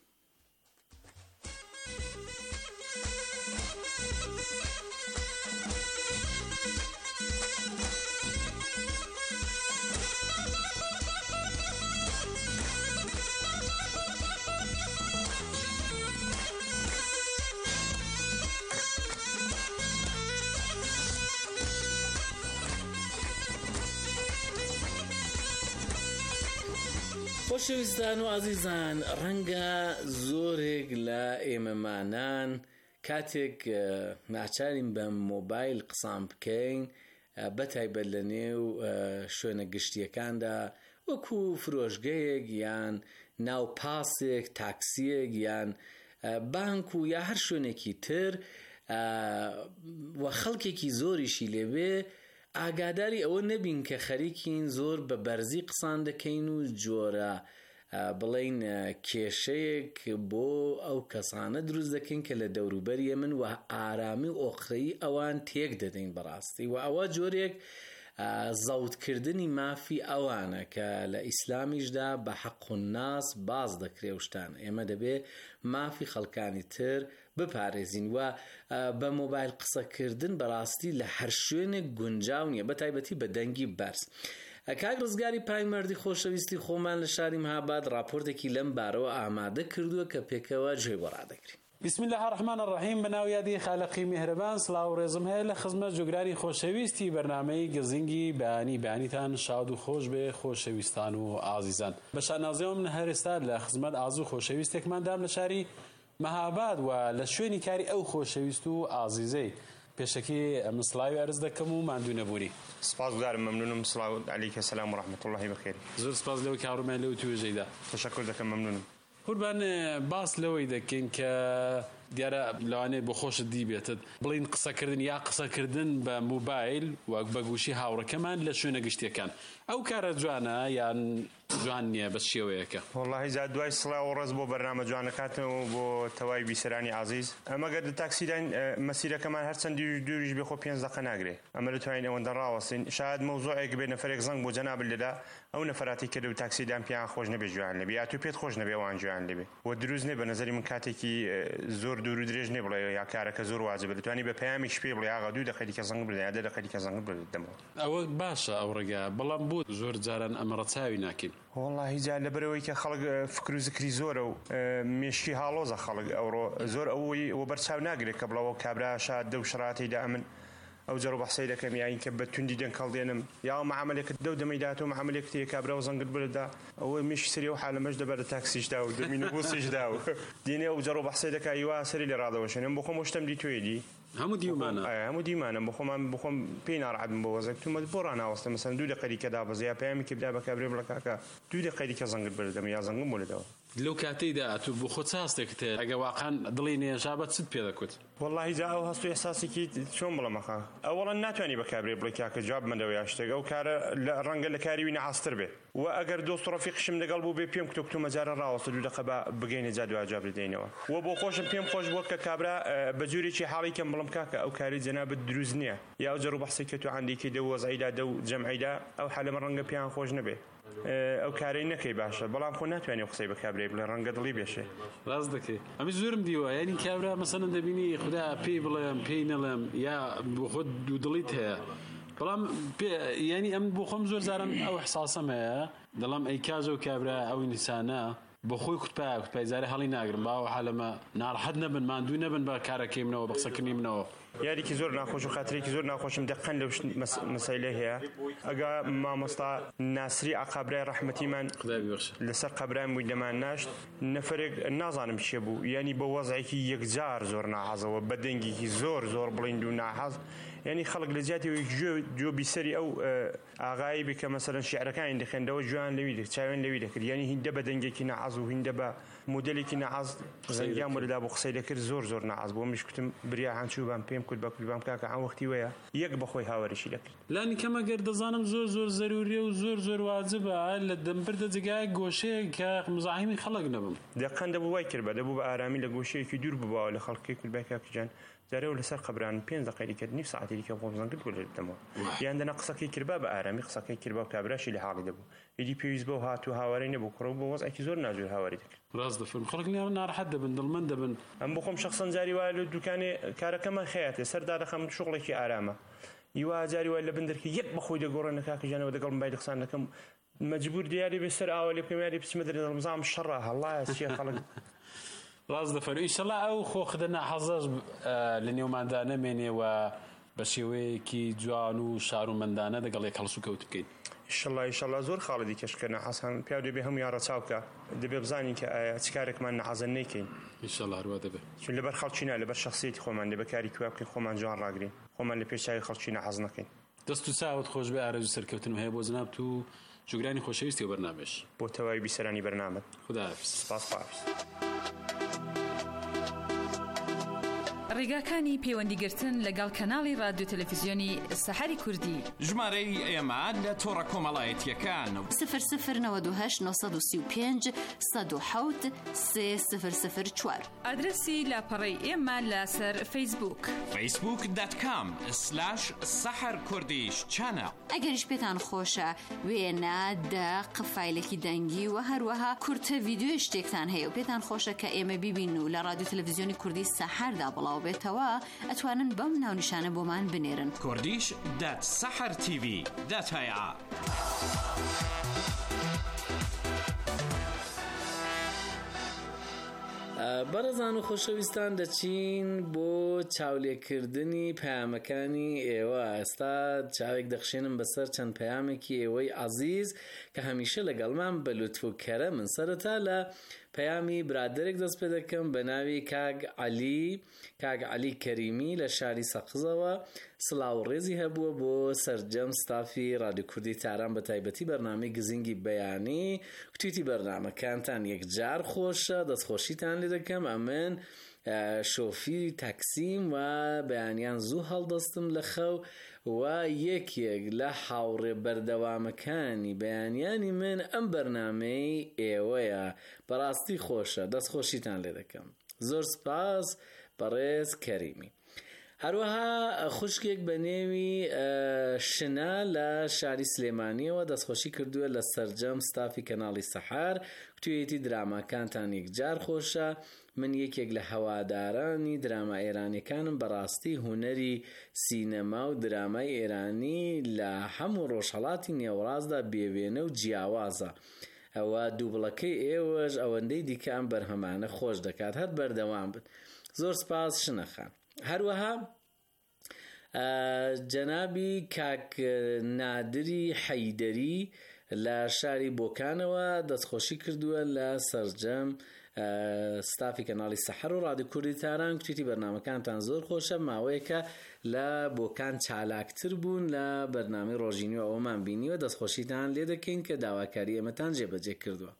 خۆشەویستان و ئازیزان، ڕەنگە زۆرێک لە ئێمەمانان کاتێک ناچارین بە مۆبایل قسام بکەین بەتایبەت لە نێو شوێنە گشتیەکاندا وەکو فرۆشگەیەک یان ناوپاسێک تاکسیەک یان بانک و یا هەر شوێنێکی تر و خەڵکێکی زۆریشی لێبێ ئاگاداری ئەوە نەبین کە خەریکین زۆر بە بەرزی قسان دەکەین و جۆرە بڵین کێشەیەک بۆ ئەو کەسانە دروست دەکەین کە لە دەوروبەریە من و ئارامی و ئۆقرەی ئەوان تێک دەدەین بەڕاستی و ئەوە جۆرێک زەوتکردنی مافی ئەوانە کە لە ئیسلامیشدا بە حەق و ناس باز دەکرێ و شتانە. ئێمە دەبێ مافی خەڵکانی تر بپارێزین و بە مۆبایل قسەکردن بەڕاستی لە هەر شوێنێک گونجاو نییە، بە تایبەتی بە دەنگی بەرز. کاک ڕزگاری پایمەردی خۆشەویستی خۆمان لە شاری مەهاباد راپۆرتێکی لەم بارەوە ئامادە کردووە کە پێکەوە گوێی بۆ ڕادەگرین.
بسم الله الرحمن الرحیم. بەناو یادی خالقی میهرەبان. سڵاو و ڕێزم هەیە لە خزمەت جوگرانی خۆشەویستی بەرنامەی گزنگی بەیانی بەیانیتان شاد و خۆش بێ خۆشەویستان و ئازیزان. بە شانازیەوە من هەر ئێستا لە خزمەت ئازوو خۆشەویستێکماندام لە شاری مەهاباد و لە شوێنی کاری ئەو خۆشەویست و ئازیزەی. پێشەکی مسڵاوی ئەرز دەکەم و ماندوو نەبووری.
سپاسگزارم، مەمنونم. سڵاو عەلەیکە سەلام و ڕەحمەت الله بەخێر.
زۆر سپاس لەوەی کاڕوومان لەو توێژەیدا.
تەشەکر دەکەم، مەمنونم.
قوربان باس لەوەی دەکەین کە دیارە لەوانێ بۆ خۆشت دی بێتت بڵین قسەکردن یا قسەکردن بە موبایل وەک بە گوشی هاوڕەکەمان لە شوێنە گشتیەکان ئەو کارە جوانە یان جوان نییە بە شێوەیەکە؟
والله زاد دوای سڵاو و ڕێز بۆ بەرنامە جوانەکاتەوە بۆ تەواوی بیسەرانی عزیز. ئەمە گەر تاکسیدان مەسیرەکەمان هەرچەند دووریش بێ خۆ پێنج دەقە ناگرێ. ئەمە دەتوانین ئەوەندە ڕاوەستین. شاید مەوزوعێک بێ نەفرێک زەنگ بۆ جەنابل لێدا ئەو نەفراتی کرد و تاکسیدان پیان خۆش نەبێ جوان لێبێ یا تو پێت خۆش نەبێ ئەوان جوان لێبێ و دروست نێ بە نەزەری من کاتێکی زۆر دوور و درێژ نێ بڵێ یا کارەکە زۆر واجبە دەتوانی بە پەیامیش پێ بڵێ ئاغا دوو دەقەیەکە زەنگ بدەین یا دە دەقەیەکە زەنگ بدەین دەمەوە.
ئەوە باشە ئەو ڕێگە، بەڵام بوو زۆر جاران ئەمە ڕەچاوی ناکەین.
والله جا لەبەرەوەی کە خەڵک فکر و زکری زۆرە و مێشکی هاڵۆزە خەڵک ئەوڕۆ زۆر ئەوەی وە بەرچاو ناگرێت کە بڵەوە کابرا شاد دە و شڕاتیدا ئەمن ئەو جەڕ و بەحسەی دەکەم یاین کە بە توندی دەنگ کەڵدێنم یا معاملێکت دە و دەمەیدات و معاملێک تێ کابرا و زەنگت بەردا ئەوە مێشکی سەری و حالەمەش دەبەرە تاکسیشدا و دەمین و بۆسیشدا و دێنێ ئەو جەڕ و بەحسەی دەکا یوا سەری لێ ڕادەوەشێنم بۆ خۆم شتم دی توێدی
هەموو دیمانە
هەموو دیمانم بۆ خۆمان بخۆم پێی ناڕەحەتم بۆ وەزێک تومەت بۆ ڕناوەستە مەسەن دوو دقەیەکە دابەزە یا پەیامێکی بدا بە کابرێ بڵە کاکە دوو دقەیەکە زەنگت بەردەم یا زەنگم بۆ لەدەوە.
لەو کاتەیدا تو بۆ خۆت چاستێکت هەیە ئەگە واقعان دڵی نێژابەت چت پێ دەکوت؟
والله جا ئەو هەست و ئێحساسێکی چۆن بڵێم ئەخا ئەوەڵەن ناتوانانی بە کابرێ بڵێ کاکە جواب مەدەوە یا شتێک ئەو کارە ڕەنگە لە کاری وی نەعاستر بێ و ئەگەر دۆست و ڕەفیقشم لەگەڵ بوو بێ پێم کتۆ کتومە جارە ڕاوەستە دوو دقە بگەینە جا دوای جواب بدەینەوە و بۆ خۆشم پێم خۆش بووە کە کابرا بە جوورێکی حاڵی کەم بڵم کاکە ئەو کاری جەنابەت دروست نییە یا ئەو جەڕ و بەحسێک کە تو عەندێکی دە و وەزعیدا دە و جەمعیدا ئەو حالەمە ڕەنگە پێیان خۆش نەبێ ئەو کارەی نەکەی باشە بەڵام خۆ ناتوانێت قسەی بە کابرێ بڵێ ڕەنگە دڵی بێشێ.
ڕاست دەکەی ئەمە زۆرم دیوە یعنی کابرا مەسەلەن دەبینی خوددا پێی بڵێم پێی نەڵێم یا بۆ خۆت دوو دڵیت هەیە بەڵام ینی ئەم بۆ خۆم زۆر جاران ئەو حساسەم هەیە دەڵام ئەی کاژە و کابرا ئەو نیسانە بۆ خۆی کوتپای کوتپای زارە هەڵی ناگرم باوە حالەمە ناڕەحەت نەبن ماندوو نەبن بە کارەکەی منەوە بە قسەکردنی منەوە.
یاریکی زۆر ناخۆش و خاترێکی زۆر ناخۆشم دەقەن لەو مەسەیلە هەیە ئەگا مامۆستا ناسری عەقابرای ڕەحمەتیمان لەسەر قەبران بووی لەمان ناشت نەفرێک نازانم چێ بوو ینی بە وەزعێکی یەکجار زۆر ناحەزەوە بە دەنگێکی زۆر زۆر بڵیند و ناحەز ینی خەڵک لە جیاتیەوەی گوێ بیسەری ئەو ئاغایی بکە مەسەرەن شیعرەکانی دەخێندەوە جوان لەوی دەکرد چاوێن لەوی دەکرد ینی هیندە بە دەنگێکی ناحەز و هیندە بە مودێلێکی ناحەز زەنگیان وەردا بۆ قسەی دەکرد زۆر زۆر ناحەز بۆ میش کوتم بریا هەنچوو بام پێم کورد بە کوردبام کاکە ئەم وەختی وەیە یەک بەخۆی هاوەریشی دەکرد.
لانی کەمە گەر دەزانم زۆر زۆر زەروریە و زۆر زۆر واجبە لە دەمبەردە جگای گۆشەیە کە مزاحمی خەڵک نەبم
دەقەن دەبوو وای کرد بە دەبوو بە ئارامی لە گۆشەیەکی دوور ببەوە لە خەڵکی کوردبای کاکەجان جارەوە لەسەر قەبران پێنج دقەیەکی کرد نیو ساعتێکی کە بۆم زەنگت گوێدەمەوە یان دەنا قسەکەی کردبا بە ئارامی قسەکەی کردبا و کابراشی لە حاڵی دەبوو ئیدی پێویست بۆ هاتوو هاوارەی نەبوو کڕۆ بۆ وەزعێکی زۆر ناجوور هاواری دەکرد.
ڕاست دەفەرم خەڵک ناڕەحەت دەبن دڵمەند دەبن.
ئەم بۆ خۆم شەخسەن جاری وایە لە دوکانێ کارەکەمان خەیاتێ سەردا دەخەم شوقڵێکی ئارامە یوا جاری وای لە بندەرکی یەک بەخۆی دەگۆڕێنە کاکەجانەوە دەگەڵ موبایل قسان دەکەم مەجبور دیاری بێسەر ئاوە لێ بکەم یاری بچمە دەرێ دڵمزام شەڕە هەڵایە چیە خەڵک
ڕاست دەفەرمی ئینشەڵا ئەو خۆخدە ناحەزەش لە نێوماندا نەمێنێەوە بە شێوەیەکی جوان و شارومەندانە دەگەڵێک هەڵسو کەوت بکەین.
ئینشەڵا ئینشەڵا زۆر خاڵی کەشکە نەحەسان پیا دەبێ هەموو یارە چاوکە دەبێ بزانین کە ئایا چ کارێکمان نەحەزە نەیکەین
ئینشەڵا هەروە دەبێت
چون لەبەر خەڵکینا لەبەر شەخسیەتی خۆمان دەبێ کاری کووا بکەین خۆمان جوان ڕاگرین خۆمان لە پێشاوی خەڵکی نەحەز نەکەین.
دەست و چاوت خۆش بێ ئارەزوو سەرکەوتن هەیە بۆ جناب و جوگرانی خۆشەویستی و بەرنامەش
بۆ تەواوی بیسەرانی بەرنامەت.
خوداحافیز.
سپاس خواحافیز.
ڕێگاکانی پەیوەندیگرتن لەگەڵ کەناڵی رادیۆ تەلەڤیزیۆنی سەحەری کوردی
ژمارەی ئێمە لە تۆڕە کۆمەڵایەتیەکان
صفر صفر نود و هشت نۆ سی و پێنج سەد و حەوت سێ صفر صفر چوار
ئادرسی لاپەڕەی ئێمە لەسەر فەیسبووک
فەیسبووک دات کام سلاش سەحەر کوردیش چانە.
ئەگەریش پێتان خۆشە وێنە دەق فایلێکی دەنگی و هەروەها کورتە ڤیدیۆ شتێکتان هەیە و پێتان خۆشە کە ئێمە بیبین و لە رادیۆ تەلەڤیزیۆنی کوردی سەحەردا بڵاو بێتەوە ئەتوانن بەم ناونیشانە بۆمان بنێرن
کوردیش دات سەحەر تیڤی داتایە.
بەڕێزان و خۆشەویستان دەچین بۆ چاولێکردنی پەیامەکانی ئێوە. ئێستا چاوێک دەخشێنم بەسەر چەند پەیامێکی ئێوەی عەزیز کە هەمیشە لەگەڵمان بە لوتف و کەرەمن. سەرەتا لە پەیامی برادرێک دەست پێ دەکەم بە ناوی کاگ عەلی کاگ عەلی کەریمی لە شاری سەقزەوە سڵاو و ڕێزی هەبووە بۆ سەرجەم ستافی رادیۆ کوردی تاران بە تایبەتی بەرنامەی گزینگی بەیانی کوتیتی بەرنامەکانتان یەکجار خۆشە دەستخۆشیتان لێ دەکەم ئەمن شۆفیری تاکسیم و بەیانیان زوو هەڵدەستم لە خەو و یەکێک لە هاوڕێ بەردەوامەکانی بەیانیانی من ئەم بەرنامەی ئێوەیە بەڕاستی خۆشە دەستخۆشیتان لێ دەکەم زۆر سپاس بەڕێز کەریمی. هەروەها خوشکێک بە نێوی شنا لە شاری سلێمانیەوە دەستخۆشی کردووە لە سەرجەم ستافی کەناڵی سەحار کوتوێتی دراماکانتان یەکجار خۆشە. من یەکێک لە هەوادارانی دراما ئێرانیەکانم بەڕاستی هونەری سینەما و درامای ئێرانی لە هەموو ڕۆژهەڵاتی نێوەڕاستدا بێوێنە و جیاوازە. ئەوە دووبڵەکەی ئێوەش ئەوەندەی دیکە ئەم بەرهەمانە خۆش دەکات هەر بەردەوام بن. زۆر سپاس شنەخان. هەروەها جەنابی کاک نادری حەیدەری لە شاری بۆکانەوە دەستخۆشی کردووە لە سەرجەم ستافی کەناڵی سەحەر و رادیۆ کوردی تاران کوتیتی بەرنامەکانتان زۆر خۆشە ماوەیەکە لە بۆکان چالاکتر بوون لە بەرنامەی ڕۆژینی و ئەوەمان بینیوە دەستخۆشیتان لێ دەکەین کە داواکاری ئێمەتان جێبەجێ کردووە.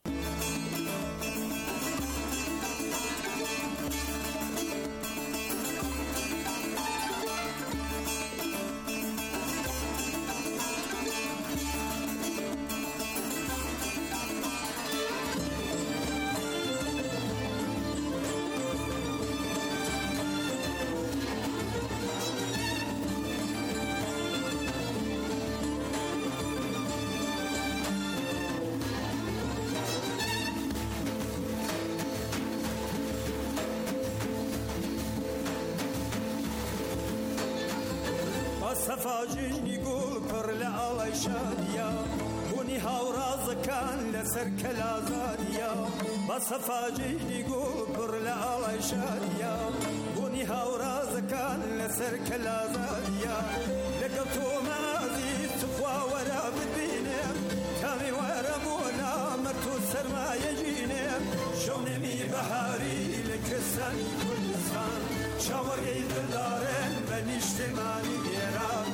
سەفاژینی گوڵ پڕ لە ئاڵای شادیە بوونی هاوڕازەکان لەسەر کەلازادیە بە سەفاژینی گوڵ پڕ لە ئاڵای شادیە بوونی هاوڕازەکان لەسەر کەلازادیە لەگەڵ تۆمازی سوخوا وەرە ببینێ کامی وەرە بۆ نامەرد و سەرمایەژینێ شەونێمی بەهاری لە کەسانی کوردستان چاوەڕێی دڵدارێن بە نیشتمانی ئێران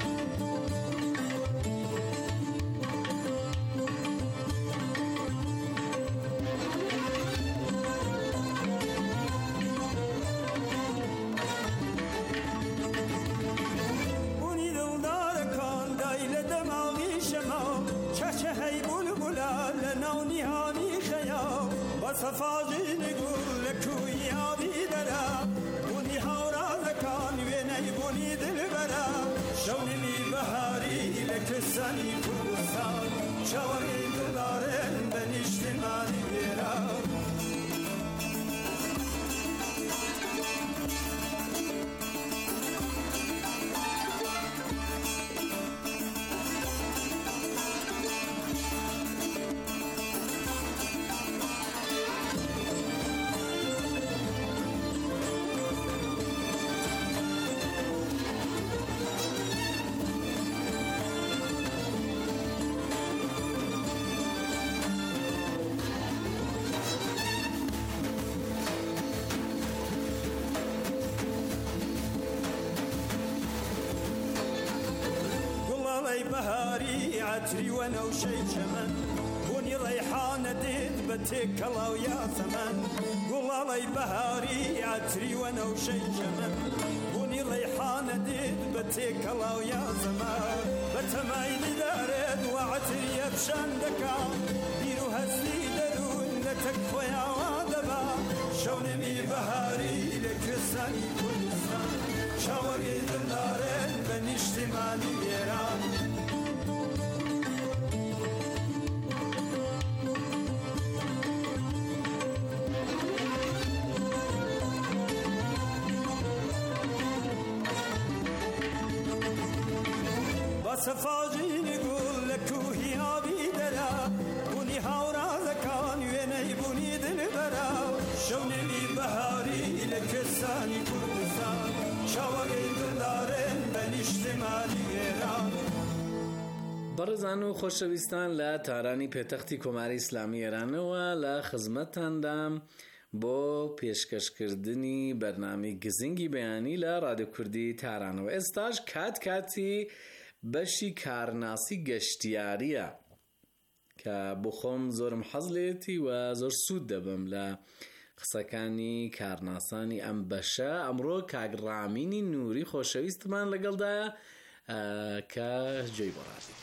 بوونی دڵدارەکان دای لە دەماغی شەما چەچەهەی بولبولا لە ناو نیهانی خەیا بە سەفاژینی گوڵ لە کوی یابی دەرا بوونی هاوڕازەکان وێنەی بوونی دلبەرە شەونمی بەهاری لە کەسانی کوردستان چاوەڕێی دڵدارێن بە نیشتمانی ئێران بەهاری عەتری وەنەوشەی چەمەن بوونی ڕەیحانە دێت بە تێکەڵاو یاسەمەن گوڵاڵەی بەهاری عەتری وەنەوشەی چەمەن بوونی ڕەیحانە دێت بە تێکەڵاو یاسەمەن بە تەمایلی دارێت و عەتری ئەفشان دەکا بیر و هەستی دەروون لە تەک خۆیاوا دەبا شەونێمی بەهاری لە کوێستانی کوردستان چاوەڕێی دڵدارێن بە نیشتمانی ئێران سەفاژینی گوڵ لە کوهی ئابی دەرا بوونی هاوڕازەکان وێنەی بوونی دلبەرە شەونێمی بەهاری لە کەسانی کوردستان چاوەڕێی دڵدارێن بە نیشتمانی ئێران
بەڕێزان و خۆشەویستان لە تارانی پێتەختی کۆماری ئیسلامی ئێرانەوە لە خزمەتتاندام بۆ پێشکەشکردنی بەرنامەی گزنگی بەیانی لە رادیۆ کوردی تارانەوە. ئێستاش کات کاتی بەشی کارناسی گەشتیاریە کە بۆ خۆم زۆرم حەز لێتی و زۆر سوود دەبم لە قسەکانی کارناسانی ئەم بەشە. ئەمڕۆ کاگڕامینی نووری خۆشەویستمان لەگەڵدایە کە جێی بەڕاستی.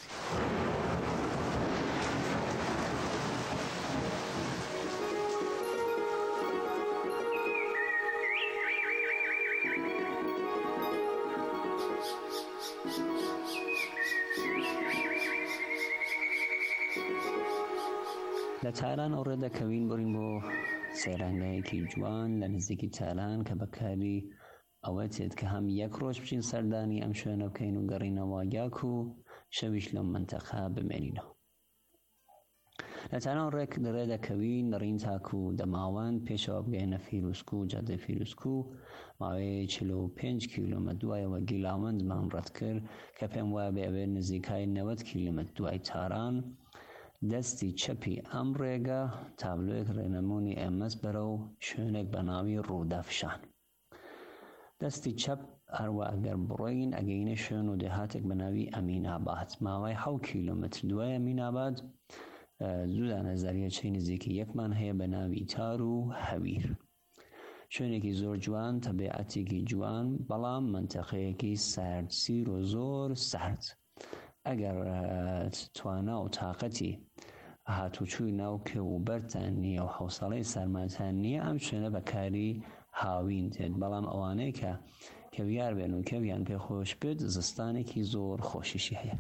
لە تاران ئەوڕێ دەکەوین بڕین بۆ سەیرانگایەکی جوان لە نزیکی تاران کە بەکاری ئەوە چێت کە هەم یەک ڕۆژ بچین سەردانی ئەم شوێنە بکەین و گەڕینەوە یاک و شەویش لەم منتەقە بمێنینەوە. لە تاران ڕێک دەڕێ دەکەوین دەڕین تاکو و دەماوەند پێشەوە بگەینە فیروسکو و جادەی فیروسکو ماوەیە چل و پێنج کیلۆمەتر دوایەوە گیلاوەندمان ڕەت کرد کە پێم وایە بێ نزیکای نەوەت کیلۆمەتر دوای تاران. دەستی چەپی ئەم ڕێگە تابلۆیەک ڕێنەمونی ئێمەس بەرە و شوێنێک بە ناوی ڕوودەفشان. دەستی چەپ هەروە ئەگەر بڕۆین ئەگەینە شوێن و دێهاتێک بە ناوی ئەمیناباد ماوەی حەوت کیلۆمەتر دوای ئەمیناباد زوودا نەزاریەچەی نزیکی یەکمان هەیە بە ناوی تار و هەویر. شوێنێکی زۆر جوان تەبیعەتێکی جوان بەڵام منتەقەیەکی ساردسیر و زۆر سارد. ئەگەر توانا و تااقەتی هاتوچووی ناو کێوبەرتان نییە و حوسەڵەی سەرماتان نییە ئەم شوێنە بەکاری هاوین دێت. بەڵام ئەوانەیە کە کەویار بێن و کەویان پێ خۆش بێت زستانێکی زۆر خۆشیشی هەیە.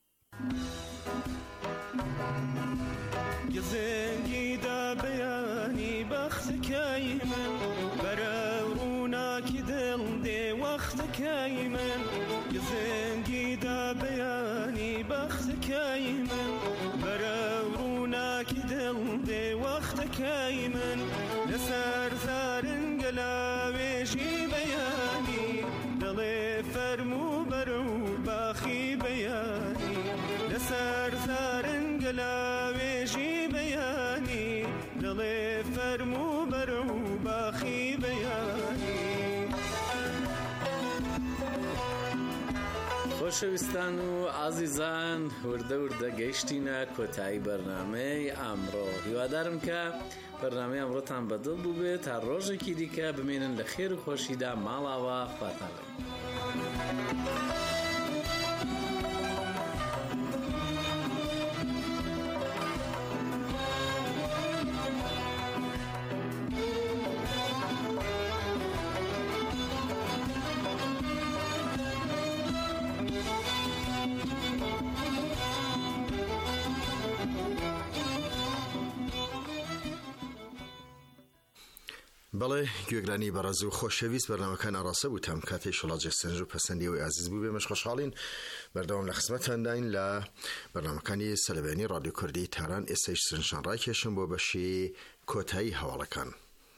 گزنگی دا بەیانی بەختەکەی من بەرە ڕووناکی دڵ دێ وەختەکەی من گزنگی دا بەیانی بەختەکەی من بەرە ڕووناکی دڵ دێ وەختەکەی من لەسەر زارنگە لاوێژی بەیانی دڵێ فەرموو بەرە و باخی بەیانی لەسەر زارنگە لاوێژی بەیانی دڵێ فەرموو بەرە و باخی بەیانی.
خۆشەویستان و ئازیزان وردە وردە گەیشتینە کۆتایی بەرنامەی ئەمڕۆ. هیوادارم کە بەرنامەی ئەمڕۆتان بەدڵ بوو بێت تا ڕۆژێکی دیکە بمێنن لە خێر و خۆشیدا ماڵاوە خواتان لێ.
بەڵێ گوێگرانی بەڕێز و خۆشەویست بەرنامەکان ئاڕاستە بوو تام کاتێک شڵاجێ سەنج و پەسەندی و عزیز بوو بێمەش خۆشحاڵین بەردەوام لە خزمەتانداین لە بەرنامەکانی سەلەبێنی رادیۆ کوردی تاران. ئێستاش سرنجشان ڕاکێشم بۆ بەشی کۆتایی هەواڵەکان.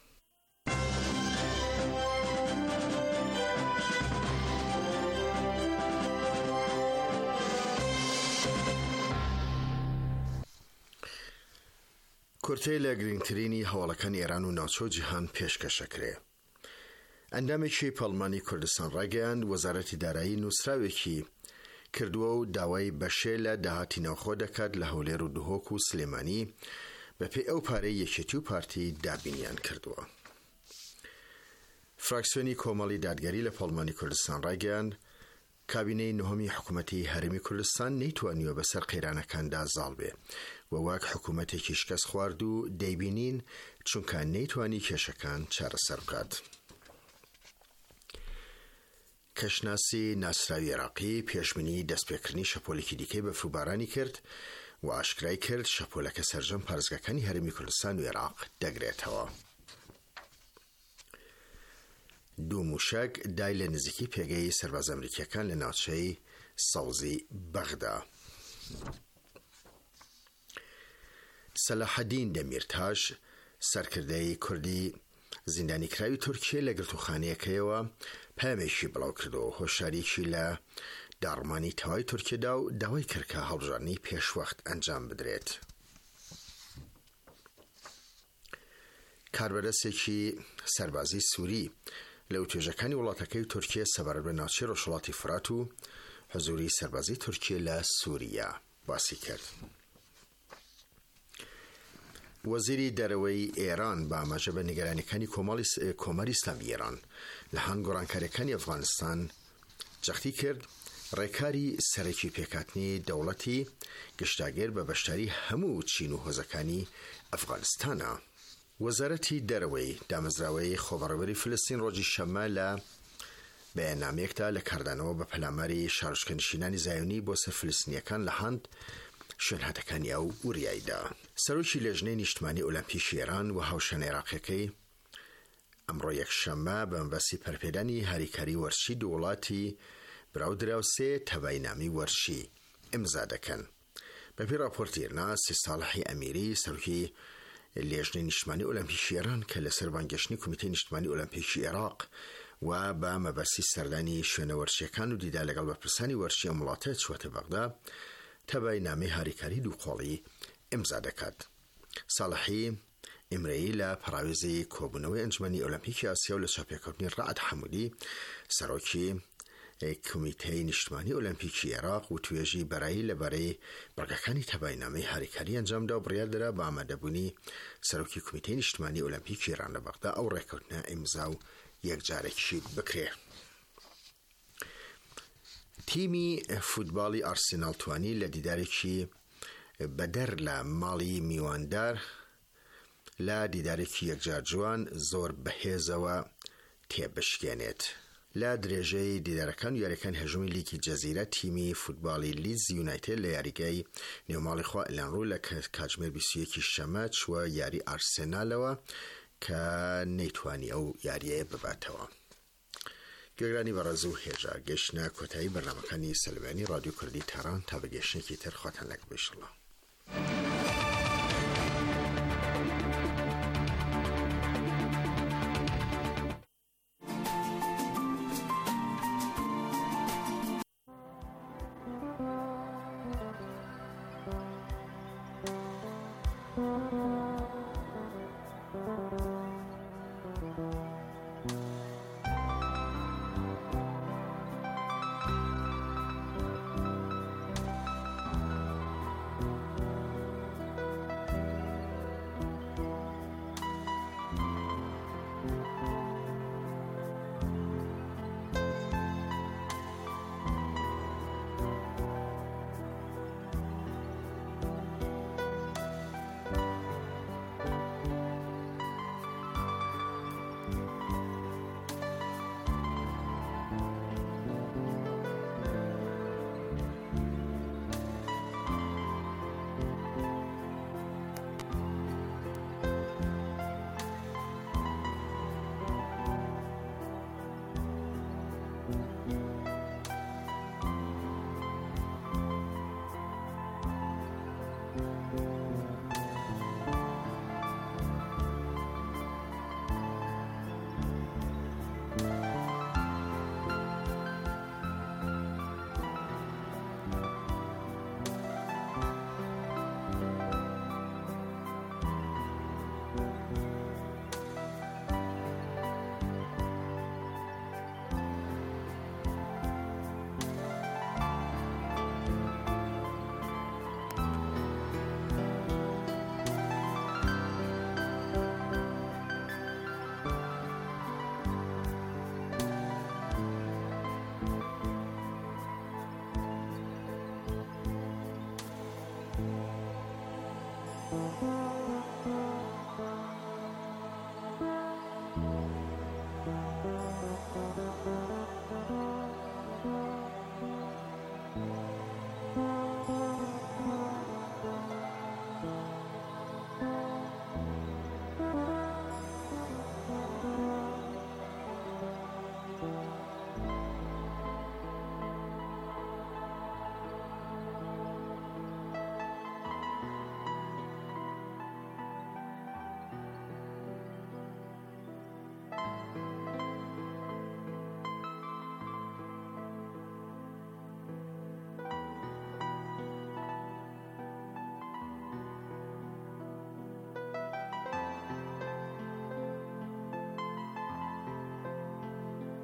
کورتەی لە گرنگترینی هەواڵەکانی ئێران و ناوچە جیهان پێشکەشەکرێ. ئەندامێکی پەڵمانی کوردستان ڕاگەیاند وەزارەتی دارایی نووسراوێکی کردووە و داوای بەشێ لە داهاتی ناوخۆ دەکات لە هەولێر و دهۆک و سلێمانی بەپێی ئەو پارەی یەکێتی و پارتی دابینیان کردووە. فراکسیۆنی کۆمەڵی دادگەری لە پەڵمانی کوردستان ڕاگەیاند کابینەی نهۆمی حکوومەتی هەرێمی کوردستان نەیتوانیوە بەسەر قەیرانەکاندا زاڵ بێ و واک حکوومەتێکی شکست خوارد و دەیبینین چونکە نەیتوانی کێشەکان چارەسەر بکات. کەشناسی ناسراوی عێراقی پێشبینی دەستپێکردنی شەپۆلێکی دیکەی بە فروبارانی کرد و ئاشکرای کرد شەپۆلەکە سەرجەم پارێزگاکانی هەرێمی کوردستان و عێراق دەگرێتەوە. دوو موشک دای لە نزیکی پێگەی سەرباز ئەمریکیەکان لە ناوچەی سەوزی بەغدا. سەلاحەدین دەمیرتاش سەرکردەی کوردی زیندانی کراوی تورکیە لە گرتوخانەیەکەیەوە پامێکی بڵاو کردەوە هۆشیاریی لە داڕمانی تەواوی تورکیەدا و داوای کرد کە هەڵبژاردنی پێشوەخت ئەنجام بدرێت. کاربەدەستێکی سەربازی سووری لە توێژەکانی وڵاتەکەی تورکیە سەبارەت بە ناوچەی ڕۆژهەڵاتی فرات و حزوری سەربازی تورکیە لە سووریا باسی کرد. وەزیری دەرەوەی ئێران بە ئاماژە بە نیگەرانیەکانی کۆماری ئیسلامی ئێران لە هەن گۆڕانکاریەکانی ئەفغانستان جەختی کرد ڕێکاری سەرەکی پێکاتنی دەوڵەتی گشتاگیر بە بەشداری هەموو چین و هۆزەکانی ئەفغانستانە. وەزارەتی دەرەوەی دامەزراوەی خۆبەڕێوەری فلستین ڕۆژی شەمە لە بەیاننامەیەکدا لە کاردانەوە بە پەلاماری شارۆچکەنشینانی زایۆنی بۆ سەر فلستینیەکان لە هەند شوێنهاتەکانی ئەو وریایدا. سەرۆکی لێژنەی نیشتمانی ئۆلەمپیکی ئێران و هاوشێن عێراقیەکەی ئەمڕۆ یەکشەممە بە مەبەستی پەرپێدانی هاریکاری وەرشی دوو وڵاتی براودراوسێ تەباینامی وەرشی ئیمزا دەکەن. بەپێی راپۆرتی ئێرنا سی ساڵحی ئەمیری سەرۆکی لێژنەی نیشتمانی ئۆلەمپیکی ئێران کە لەسەر بانگەشتنی کۆمیتەی نیشتمانی ئۆلەمپیکی عێراق و بە مەبەستی سەردانی شوێنە وەرشیەکان و دیدا لەگەڵ بەرپرسانی وەرشی ئەم وڵاتە چوەتە بەغدا تەباینامەی هاریکاری دووقۆڵی ئیمزا دەکات. ساڵحی ئیمرەیی لە پەراویزی کۆبوونەوەی ئەنجومەنی ئۆلەمپیکی ئاسیا و لە چاپێکەوتنی ڕەعەت حەموودی سەرۆکی کۆمیتەی نیشتمانی ئۆلەمپیکی عێراق و توێژی بەرایی لەبارەی بڕگەکانی تەباینامەی هاریکاری ئەنجامدا و بڕیاردرا بە ئامادەبوونی سەرۆکی کۆمیتەی نیشتمانی ئۆلەمپیکی ئێران لە بەغدا ئەو ڕێکەوتنە ئیمزا و یەکجارێکی بکرێ. تیمی فوتباڵی ئارسێناڵ توانی لە دیدارێکی بەدەر لە ماڵی میواندار لە دیدارێکی یەکجار جوان زۆر بەهێزەوە تێبشکێنێت. لە درێژەی دیدارەکان و یاریەکان هەژومی لیگی جەزیرە تیمی فوتباڵی لیدز یونایتد لە یاریگای نێوماڵی خوا ئەلانڕوو لە کاتژمێر بیست و یەکی شەمە چووە یاری ئارسێنالەوە کە نەیتوانی ئەو یاریەیە بباتەوە. گوێگرانی بەڕێز و هێژا گەشتنە کۆتایی بەرنامەکانی سەلمانی ڕادیۆ کوردی تاران تا بەگەشتێکی تر خواتان لەگەڵ بێشڵە.